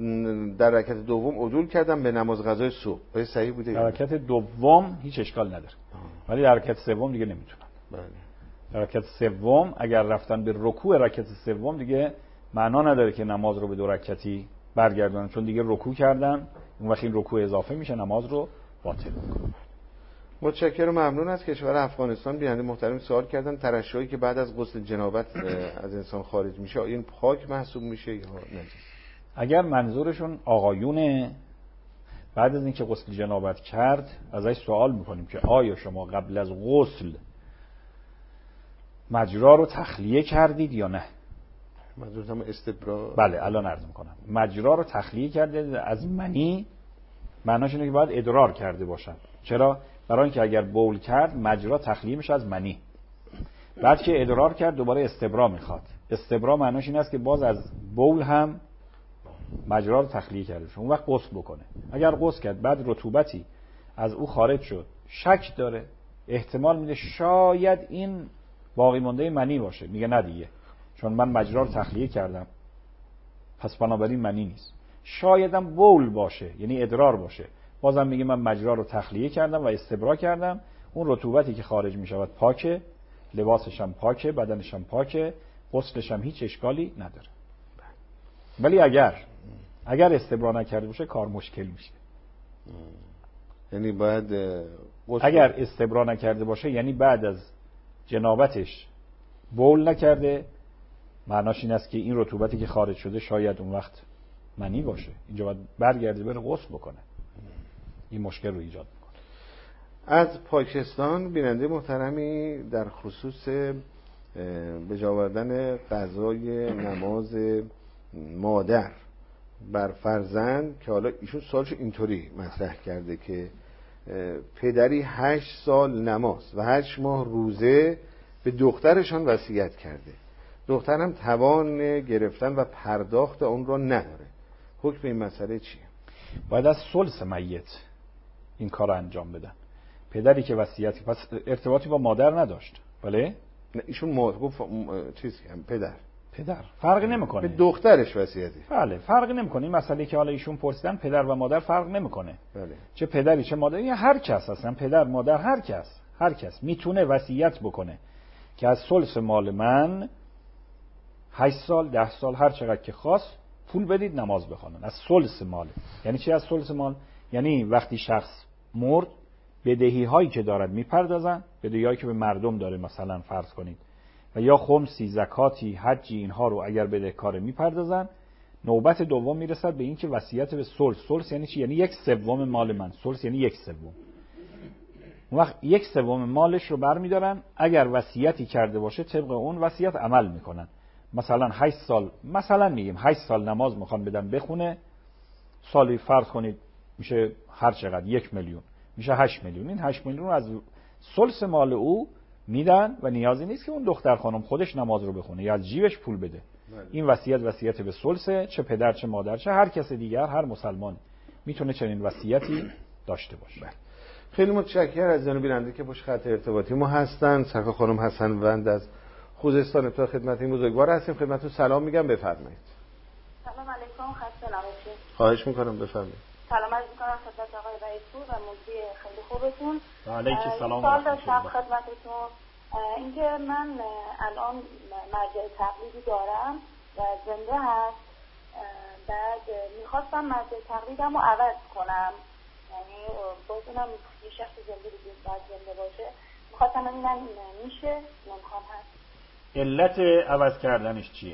در رکعت دوم عدول کردم به نماز قضای صبح. آیا صحیح بوده؟ در رکعت دوم هیچ اشکال نداره، ولی در رکعت سوم دیگه نمیتونن. بله. در رکعت سوم اگر رفتن به رکوع رکعت سوم دیگه معنا نداره که نماز رو به دو رکعتی برگردونن، چون دیگه رکوع کردن، اون وقت این رکوع اضافه میشه، نماز رو باطل میکنه. متشکرم و ممنون. از کشور افغانستان بیننده محترم سوال کردن ترشحی که بعد از غسل جنابت از انسان خارج میشه این پاک محسوب میشه یا نجس؟ اگر منظورشون آقایونه بعد از اینکه غسل جنابت کرد ازش سوال میکنیم که آیا شما قبل از غسل مجرا رو تخلیه کردید یا نه؟ منظورم استبرا. بله الان عرض میکنم. مجرا رو تخلیه کردید از منی، معناش اینه که باید ادرار کرده باشن. چرا؟ برای اینکه اگر بول کرد مجرا تخلیه میشه از منی، بعد که ادرار کرد دوباره استبرا میخواد. استبرا معناش این است که باز از بول هم مجرا رو تخلیه کرده شد، اون وقت غسل بکنه. اگر غسل کرد بعد رطوبتی از او خارج شد، شک داره، احتمال میده شاید این باقی مونده منی باشه، میگه نه دیگه چون من مجرا رو تخلیه کردم پس بنابراین منی نیست. شایدم بول باشه یعنی ادرار باشه، بازم میگه من مجرا رو تخلیه کردم و استبرا کردم، اون رطوبتی که خارج میشود پاکه، لباسش هم پاکه، بدنش هم پاکه، غسلش هم هیچ اشکالی نداره. ولی اگر اگر استبرا نکرده باشه کار مشکل میشه. یعنی باید غسل... اگر استبرا نکرده باشه یعنی بعد از جنابتش بول نکرده، معناش این است که این رطوبتی که خارج شده شاید اون وقت منی باشه، اینجا باید برگرده بره غسل بکنه، این مشکل رو ایجاد میکنه. از پاکستان بیننده محترمی در خصوص به جا آوردن قضای نماز مادر بر فرزند که حالا ایشون سوالش اینطوری مطرح کرده که پدری هشت سال نماز و هشت ماه روزه به دخترشان وصیت کرده، دخترم توان گرفتن و پرداخت اون رو نداره، حکم این مسئله چیه؟ باید از ثلث میت این کار رو انجام بدن. پدری که وصیت پس ارتباطی با مادر نداشت، بله؟ نه ایشون ما گفت چیز پدر پدر فرقی نمیکنه. به دخترش وصیتی. بله فرقی نمیکنه. این مسئله که حالا ایشون پرسیدن پدر و مادر فرق نمیکنه. بله. چه پدری چه مادری، هر کس اصلا پدر مادر هر کس هر کس میتونه وصیت بکنه که از ثلث مال من هشت سال ده سال هر چقدر که خواست پول بدید نماز بخوانن. از ثلث مال یعنی چی؟ از ثلث مال یعنی وقتی شخص مرد بدهی هایی که دارد میپردازن، بدهی هایی که به مردم داره مثلا فرض کنید و یا خمسی، زکاتی، حجی، اینها رو اگر بدهکار میپردازن، نوبت دوم میرسد به این که وصیت به ثلث. ثلث یعنی چی؟ یعنی یک سوم مال من. ثلث یعنی یک سوم. اون وقت یک سوم مالش رو برمیدارن، اگر وصیتی کرده باشه طبق اون وصیت عمل میکنن. مثلا هشت سال مثلا میگیم هشت سال نماز میخوان بدن بخونه، سالی فرض کنید میشه هر چقدر یک میلیون، میشه هشت میلیون. این هشت میلیون رو از ثلث مال او میدن و نیازی نیست که اون دختر خانم خودش نماز رو بخونه یا از جیبش پول بده. این وصیت وصیت به ثلثه. چه پدر چه مادر چه هر کس دیگر، هر مسلمان میتونه چنین وصیتی داشته باشه. خیلی متشکرم از جناب بیننده که پشت خط ارتباطی ما هستن. سرکار خانم حسن وند از خوزستان تا خدمت این بزرگوار هستیم. خدمتتون سلام میگم، بفرمایید. سلام علیکم، خسته نباشید. خواهش میکنم، بفرمایید. سلام عرض میکنم خدمت آقای رئیس‌پور و موضوع خیلی خوبتون. و علیکم سلام. سوال داشتم خدمتتون، اینکه من الان مرجع تقلیدی دارم و زنده هست، بعد میخواستم مرجع تقلیدم رو عوض کنم، یعنی باز اونم یه شخص زنده بودیم باید زنده باشه، میخواستم ببینم میشه امکان هست. علت عوض کردنش چیه؟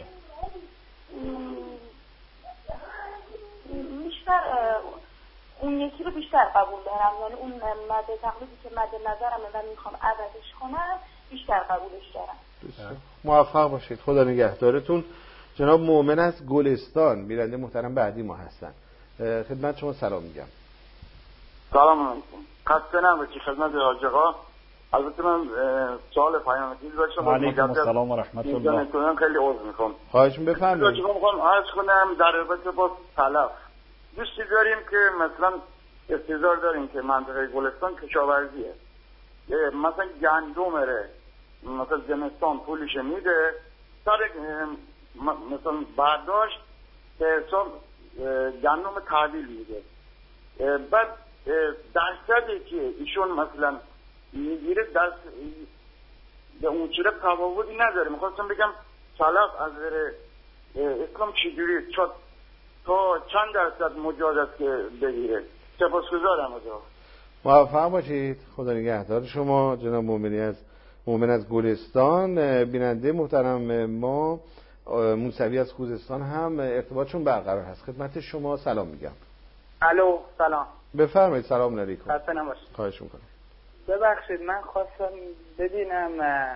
بیشتر اون یکی رو بیشتر قبول دارم، یعنی اون مد تقلیدی که مد نظرمه و میخوام عوضش کنم بیشتر قبولش دارم. موفق باشید، خدا نگهدارتون. جناب مومن از گلستان میرنده محترم بعدی ما هستن. خدمت شما سلام میگم. سلام علیکم، خسته نباشید خدمت حاج آقا. البته من سوال پیامکی داشتم. علیکم السلام و رحمت الله. خیلی عذر میخوام. خواهش بفرمایید. من میخوام عرض کنم در رابطه با تلف. دوستی داریم که مثلا استعداد داریم که منطقه گلستان کشاورزیه، مثلا گندم ره مثلا زمستان پولش میده، سر مثلا برداشت به حساب گندم تحویل میده، بعد درصدی که ایشون مثلا میگیره دست به اون چیره تفاوتی نداره. میخواستم بگم تلف از اسلام چجوری چون تا چند درصد مجاز است که بگیره؟ سپاسگزارم. موفق باشید، خدا نگهدار شما. جناب مومنی از مومن از گلستان بیننده محترم ما موسوی از خوزستان هم ارتباطشون برقرار هست. خدمت شما سلام میگم. الو سلام. بفرمایید. سلام علیکم. خسته نباشید. خواهش میکنم. ببخشید من خواستم ببینم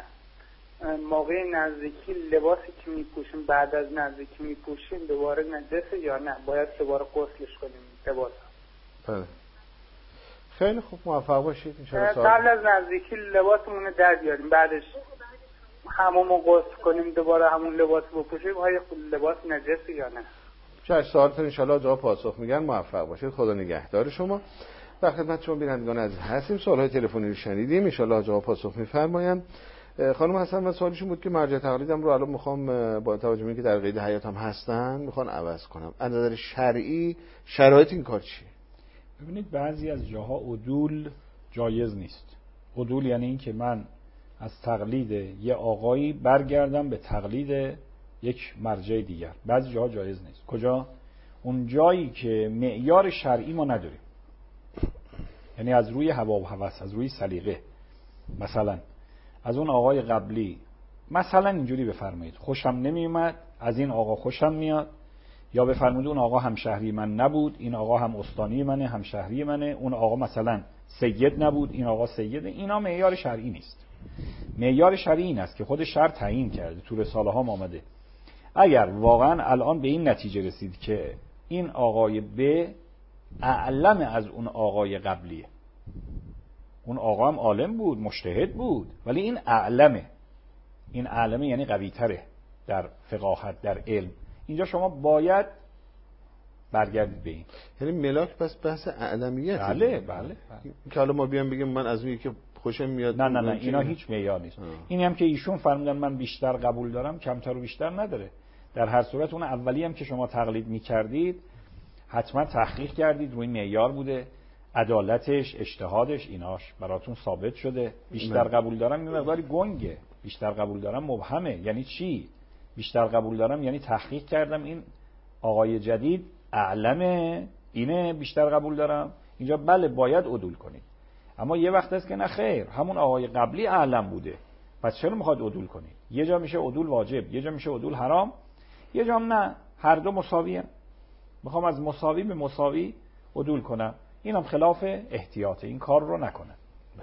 موقع نزدیکی لباسی که میپوشیم بعد از نزدیکی میپوشیم دوباره نجسه یا نه باید دوباره غسلش کنیم لباس؟ بله. خیلی خوب، موفق باشید ان شاء الله. قبل از نزدیکی لباسمون رو در بیاریم، بعدش همونو غسل کنیم دوباره همون لباس بپوشیم، آیا لباس نجسه یا نه؟ چه سوالتون ان شاء الله جواب پاسخ میگن. موفق باشید، خدا نگهدار شما. در خدمت شما بینندگان عزیز هستیم. سوال‌های تلفنی رو شنیدیم، ان شاء الله جواب پاسخ میفرمایند. خانم حسن و سوالشون بود که مرجع تقلیدم رو الان میخوام با توجه به اینکه در قید حیاتم هستن میخوان عوض کنم. از نظر شرعی شرایط این کار چیه؟ ببینید بعضی از جاها عدول جایز نیست. عدول یعنی این که من از تقلید یه آقایی برگردم به تقلید یک مرجع دیگر. بعضی جاها جایز نیست. کجا؟ اون جایی که معیار شرعی ما نداریم، یعنی از روی هوا و هوس، از روی سلیقه. مثلا از اون آقای قبلی مثلا اینجوری بفرمایید خوشم نمیومد، از این آقا خوشم میاد، یا بفرمایید اون آقا همشهری من نبود، این آقا هم استانی منه، همشهری منه، اون آقا مثلا سید نبود، این آقا سیده. اینا معیار شرعی نیست. معیار شرعی این است که خود شرع تعیین کرده، تو رساله ها آمده. اگر واقعا الان به این نتیجه رسید که این آقای ب اعلم از اون آقای قبلیه، اون آقا هم عالم بود، مجتهد بود، ولی این اعلمه، این اعلمه یعنی قوی تره در فقاهت، در علم، اینجا شما باید برگردید به این. یعنی ملاک بس بحث اعلمیت. بله بله که حالا ما بیام بگیم من از اون که خوشم میاد. نه نه نه اینا هیچ معیار نیست. اینی هم که ایشون فرمودن من بیشتر قبول دارم، کمتر و بیشتر نداره. در هر صورت اون اولی هم که شما تقلید میکردید حتما تحقیق کردید روی معیار بوده، عدالتش، اجتهادش، ایناش براتون ثابت شده. بیشتر من. قبول دارم این مقداری گنگه. بیشتر قبول دارم مبهمه. یعنی چی؟ بیشتر قبول دارم یعنی تحقیق کردم این آقای جدید اعلمه، اینه بیشتر قبول دارم. اینجا بله باید عدول کنید. اما یه وقت است که نه خیر، همون آقای قبلی اعلم بوده، پس چرا میخواد عدول کنید؟ یه جا میشه عدول واجب، یه جا میشه عدول حرام، یه جا نه، هر دو مساویه. میخوام از مساوی به مساوی عدول کنم. اینم خلاف احتیاطه، این کار رو نکنم.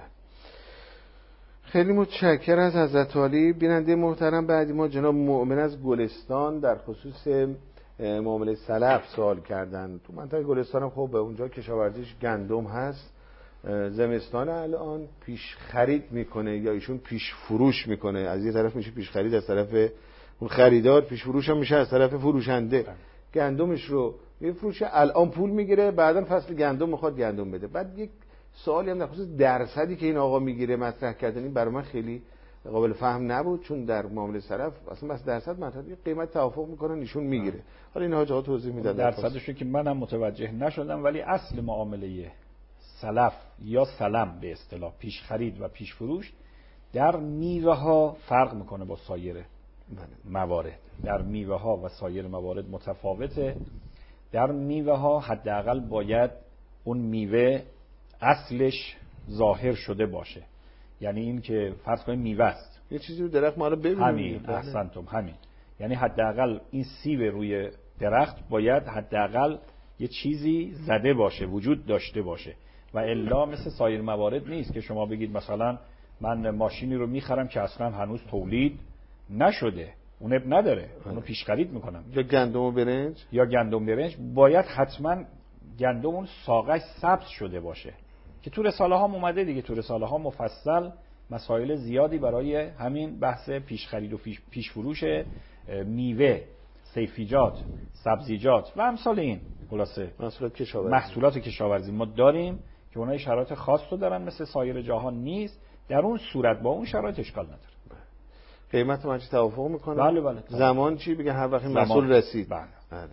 خیلی متشکرم از حضرت عالی. بیننده محترم بعدی ما جناب مؤمن از گلستان در خصوص معامله سلف سوال کردن. تو منطقه گلستان هم خب اونجا کشاورزیش گندم هست، زمستان الان پیش خرید میکنه یا ایشون پیش فروش میکنه. از یه طرف میشه پیش خرید از طرف اون خریدار، پیش فروش هم میشه از طرف فروشنده. گندمش رو میفروشه، الان پول میگیره، بعداً فصل گندم میخواد گندم بده. بعد یک سوالی هم در خصوص درصدی که این آقا میگیره مطرح کردن. این برای من خیلی قابل فهم نبود، چون در معامله صرف اصلا بس درصد مطرح قیمت توافق میکنن ایشون میگیره. حالا این حاجا توضیح میدن درصدشو که منم متوجه نشدم، ولی اصل معامله سلف یا سلم به اصطلاح پیش خرید و پیش فروش در میوه ها فرق میکنه با سایر موارد. در میوه ها و سایر موارد متفاوته. در میوه ها حداقل باید اون میوه اصلش ظاهر شده باشه. یعنی این که فرض کنیم میوه است، یه چیزی رو درخت ما رو ببینیم. همین احسنتم، همین. یعنی حداقل این سیب روی درخت باید حداقل یه چیزی زده باشه، وجود داشته باشه. و الا مثل سایر موارد نیست که شما بگید مثلا من ماشینی رو میخرم که اصلا هنوز تولید نشده، اون اب نداره، اونو پیش خرید میکنم. یا گندم و برنج یا گندم برنج باید حتما گندم اون ساقش سبز شده باشه، که تو رساله ها اومده دیگه. تو رساله ها مفصل مسائل زیادی برای همین بحث پیش خرید و پیش فروش میوه، سیفیجات، سبزیجات و امثال این خلاصه محصولات کشاورزی محصولات کشاورزی ما داریم که اونها شرایط خاص رو دارن، مثل سایر جهان نیست. در اون صورت با اون شرایط اشکال نداره. قیمت ما چی توافق میکنه؟ بله بله. زمان چی بگه هر وقت محصول رسید؟ بله. بله.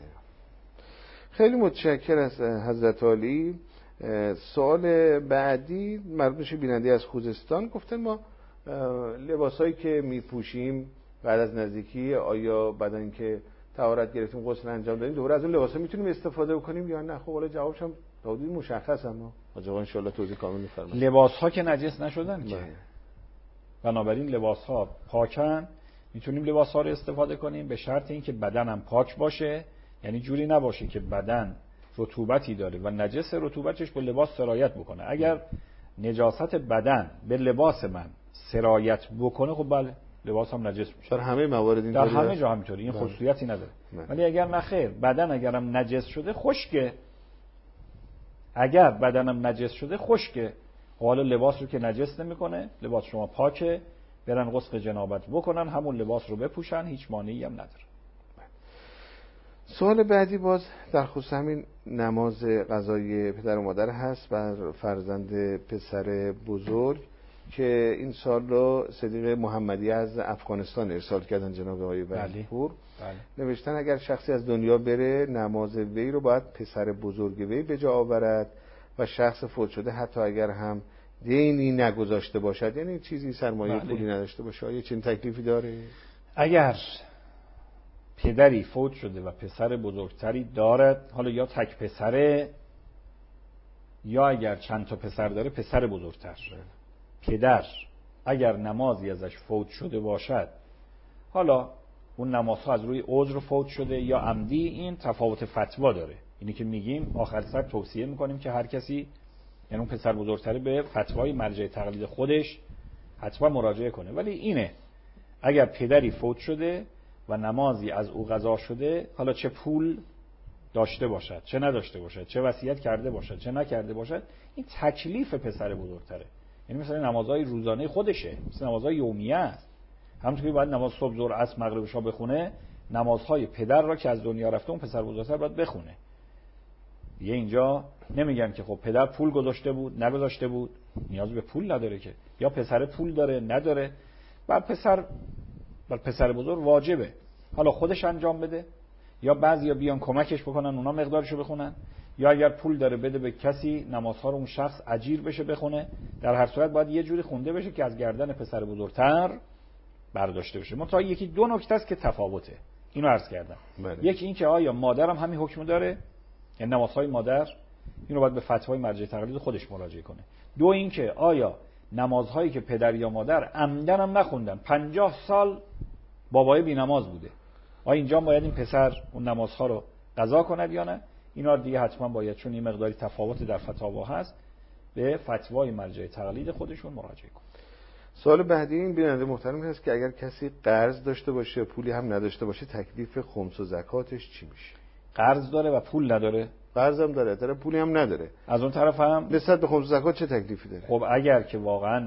خیلی متشکر از حضرت عالی. سوال بعدی مربوط میشه بیننده از خوزستان. گفتن ما لباسایی که میپوشیم بعد از نزدیکی، آیا بعد اینکه طهارت گرفتیم غسل انجام دادیم دوباره از اون لباسا میتونیم استفاده بکنیم یا نه؟ خب حالا جوابش هم حدود مشخص، اما آقا ان شاء الله توضیح کامل میفرمایید. لباس‌ها که نجس نشدن که، بنابراین لباس‌ها پاکن، میتونیم لباس‌ها رو استفاده کنیم به شرط اینکه بدنم پاک باشه. یعنی جوری نباشه که بدن رطوبتی داره و نجس رطوبتش به لباس سرایت بکنه. اگر نجاست بدن به لباس من سرایت بکنه خب بله لباس هم نجس میشه. در همه موارد در همه جا همینطوری، این خصوصیتی نداره. ولی اگر نخیر بدن اگرم نجس شده خشکه، اگر بدنم نجس شده خشکه، حالا لباس رو که نجس نمیکنه، لباس شما پاکه، برن غسل جنابت بکنن، همون لباس رو بپوشن، هیچ مانعی هم نداره. سوال بعدی باز در خصوص همین نماز قضای پدر و مادر هست بر فرزند پسر بزرگ که این سال رو صدیق محمدی از افغانستان ارسال کردن جناب آقای وحیدپور. بله. نوشتن اگر شخصی از دنیا بره نماز وی رو باید پسر بزرگ وی به جا آورد و شخص فوت شده حتی اگر هم دینی نگذاشته باشد، یعنی چیزی سرمایه بله. پولی نداشته باشه، آیا چنین تکلیفی داره؟ اگر پدری فوت شده و پسر بزرگتری دارد، حالا یا تک پسره یا اگر چند تا پسر داره پسر بزرگتر، پدر اگر نمازی ازش فوت شده باشد، حالا اون نمازها از روی عذر فوت شده یا عمدی، این تفاوت فتوا داره. اینی که میگیم آخر سر توصیه میکنیم که هر کسی، یعنی اون پسر بزرگتری، به فتوای مرجع تقلید خودش حتما مراجعه کنه. ولی اینه اگر پدری فوت شده و نمازی از او قضا شده، حالا چه پول داشته باشد چه نداشته باشد، چه وصیت کرده باشد چه نکرده باشد، این تکلیف پسر بزرگتره. یعنی مثلا نمازهای روزانه خودشه، مثلا نمازهای یومیه است. همونطور که باید نماز صبح ظهر عصر مغرب عشا بخونه، نمازهای پدر را که از دنیا رفته اون پسر بزرگتر باید بخونه. دیگه اینجا نمیگن که خب پدر پول گذاشته بود نگذاشته بود، نیاز به پول نداره که، یا پسر پول داره نداره، بر پسر بر پسر بزرگ واجبه حالا خودش انجام بده، یا بعضیا بیان کمکش بکنن اونا مقدارشو بخونن، یا اگر پول داره بده به کسی نمازها رو اون شخص اجیر بشه بخونه. در هر صورت باید یه جوری خونده بشه که از گردن پسر بزرگتر برداشته بشه. منتها یکی دو نکته است که تفاوته، اینو عرض کردم. بله. یکی این که آیا مادرم همین حکم داره، یعنی نمازهای مادر، اینو باید به فتوای مرجع تقلید خودش مراجعه کنه. دو این که آیا نمازهایی که پدر یا مادر عمدن هم نخوندن پنجاه سال بابای بی نماز بوده، آیا اینجا باید این پسر اون نمازها رو قضا کند یا نه؟ اینا دیگه حتما باید، چون این مقداری تفاوت در فتاوا هست، به فتوای مرجع تقلید خودشون مراجعه کنه. سوال بعدی این بیننده محترم هست که اگر کسی قرض داشته باشه پولی هم نداشته باشه تکلیف خمس و زکاتش چی میشه؟ قرض داره و پول نداره؟ قرض هم داره طرف پولی هم نداره، از اون طرف هم نسبت به خمس و زکات چه تکلیفی داره؟ خب اگر که واقعا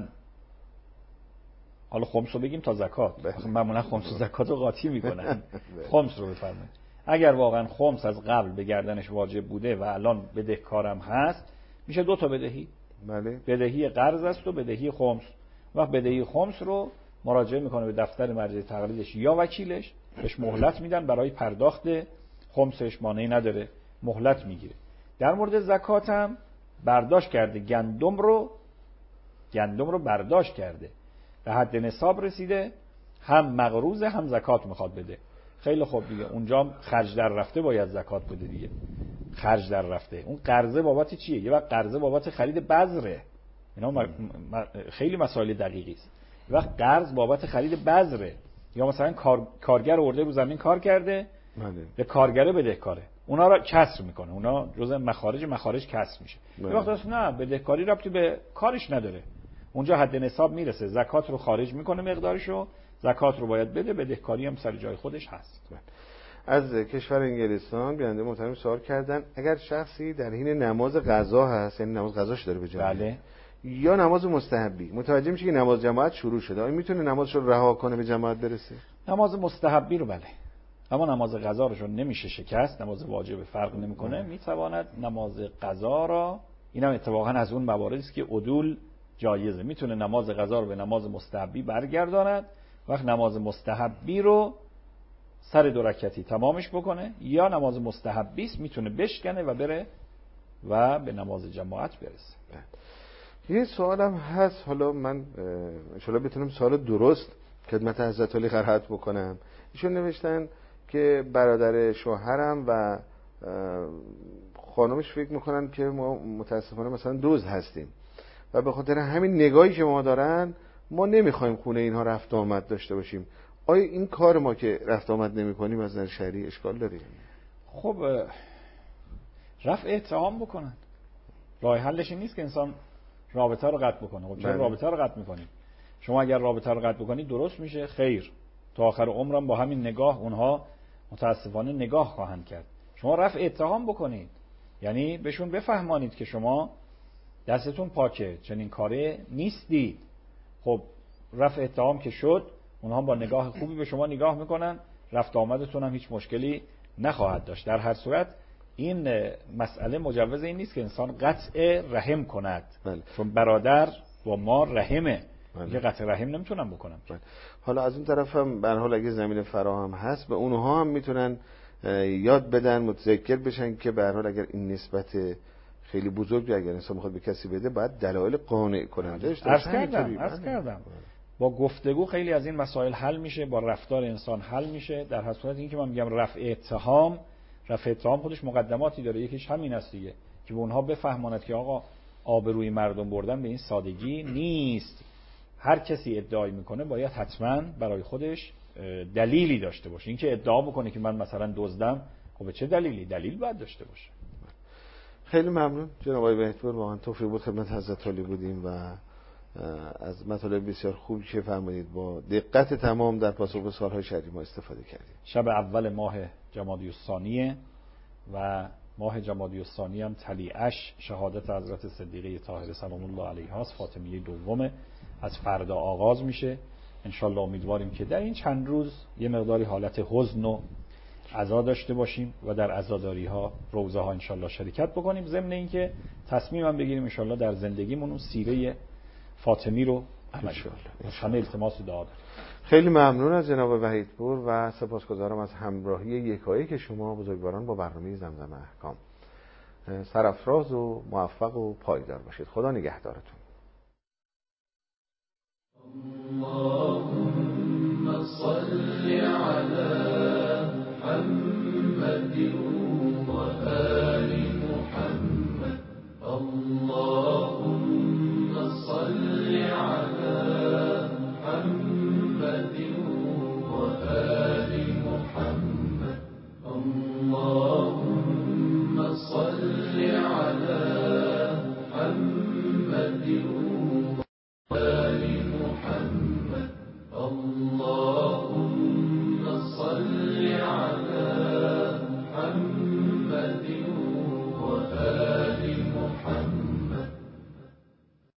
حالا خمس رو بگیم تا زکات، مثلا معمولا خمس و زکات رو قاطی میکنن، خمس رو بفرمایید. اگر واقعا خمس از قبل به گردنش واجب بوده و الان بدهکارم هست، میشه دو تا بدهی. بله. بدهی قرض است و بدهی خمس. وقت بدهی خمس رو مراجعه میکنه به دفتر مرجع تقلیدش یا وکیلش، بهش مهلت میدن برای پرداخت خمسش، مانعی نداره، مهلت میگیره. در مورد زکات هم برداشت کرده، گندم رو گندم رو برداشت کرده، به حد نصاب رسیده، هم مقروض هم زکات میخواد بده. خیلی خوب دیگه، اونجا خرج در رفته باید زکات بده دیگه. خرج در رفته. اون قرضه بابت چیه؟ یه وقت قرضه بابت خرید بذره. اینا م... م... خیلی مسائل دقیقی است. یه وقت قرض بابت خرید بذره، یا مثلا کار... کارگر ورده رو زمین کار کرده، بله. به کارگره بدهکاره، اونا رو کسر میکنه، اونا جزء مخارج مخارج کسر میشه. بله. یه وقت اصلا نه، بدهکاری ربطی به کارش نداره، اونجا حد نصاب میرسه، زکات رو خارج میکنه مقدارشو، زکات رو باید بده، بدهکاری هم سر جای خودش هست. از کشور انگلستان بیننده محترم سوال کردن اگر شخصی در حین نماز قضا هست، یعنی نماز قضاش داره به جا، بله، یا نماز مستحبی متوجه میشه که نماز جماعت شروع شده، آیا میتونه نمازش رو رها کنه به جماعت برسه؟ نماز مستحبی رو بله، اما نماز قضا رو نمیشه شکست، نماز واجب فرق نمیکنه، میتواند نماز قضا را، اینم اتفاقا از اون مواردی است که عدول جایزه، میتونه نماز قضا رو به نماز مستحبی برگرداند، وقت نماز مستحبی رو سر دو رکعتی تمامش بکنه، یا نماز مستحبی است میتونه بشکنه و بره و به نماز جماعت برسه. یه سوالم هست، حالا من ان شاءالله بتونم سوال درست خدمت حضرت علی قرائت بکنم. ایشون نوشتن که برادر شوهرم و خانمش فکر میکنن که ما متاسفانه مثلا دزد هستیم و به خاطر همین نگاهی که ما دارن ما نمیخوایم خونه اینها رفت آمد داشته باشیم. آیا این کار ما که رفت آمد نمی کنیم از نظر شرعی اشکال داره؟ خب رفع اتهام بکنن، راه حلش این نیست که انسان رابطه رو قطع بکنه. خب چرا رابطه رو قطع میکنید؟ شما اگر رابطه رو قطع بکنید درست میشه، خیر، تا آخر عمرم با همین نگاه اونها متاسفانه نگاه خواهند کرد. شما رفع اتهام بکنید، یعنی بهشون بفهمانید که شما دستتون پاکه، چنین کاره نیستید. خب رفع اتهام که شد، اونها با نگاه خوبی به شما نگاه میکنن، رفت آمدتون هم هیچ مشکلی نخواهد داشت. در هر صورت این مسئله مجوز این نیست که انسان قطع رحم کند. بله. چون برادر با ما رحمه، یه قطع رحم نمیتونم بکنم. بله. حالا از اون طرف هم به هر حال اگه زمین فراهم هست به اونها هم میتونن یاد بدن، متذکر بشن که به هر حال اگر این نسبت خیلی بزرگی اگر انسان میخواد به کسی بده باید دلایل قانع کننده داشته باشه. عرض کردم عرض کردم با گفتگو خیلی از این مسائل حل میشه، با رفتار انسان حل میشه. در هر صورت این که من میگم رفع اتهام، رفع اتهام خودش مقدماتی داره، یکیش همین است دیگه که به اونها بفهماند که آقا آبروی مردم بردن به این سادگی نیست. هر کسی ادعای میکنه باید حتما برای خودش دلیلی داشته باشه. اینکه ادعا بکنه که من مثلا دزدم، خب چه دلیلی؟ دلیل باید داشته باشه. خیلی ممنون جناب آقای وحیدپور، واقعا توفیق بود خدمت حضرت علی بودیم و از مطالب بسیار خوبی که فرمودید با دقت تمام در پاسخ به سوال‌های شرعی ما استفاده کردیم. شب اول ماه جمادی الثانی و ماه جمادی الثانی هم طلیعش شهادت حضرت صدیقه طاهره سلام الله علیها است، فاطمیه دومه، از فردا آغاز میشه. انشالله امیدواریم که در این چند روز یه مقداری حالت حزن و عزا داشته باشیم و در عزاداری ها روزه ها انشالله شرکت بکنیم، ضمن اینکه تصمیمم بگیریم انشالله در زندگیمون اون سیره فاطمی رو عمل کنیم. همه التماس دعا داریم. خیلی ممنون از جناب وحیدپور و سپاسگزارم از همراهی یکایی که شما بزرگواران با برنامه زمزمه احکام. سرافراز و موفق و پایدار باشید. خدا نگهدارتون.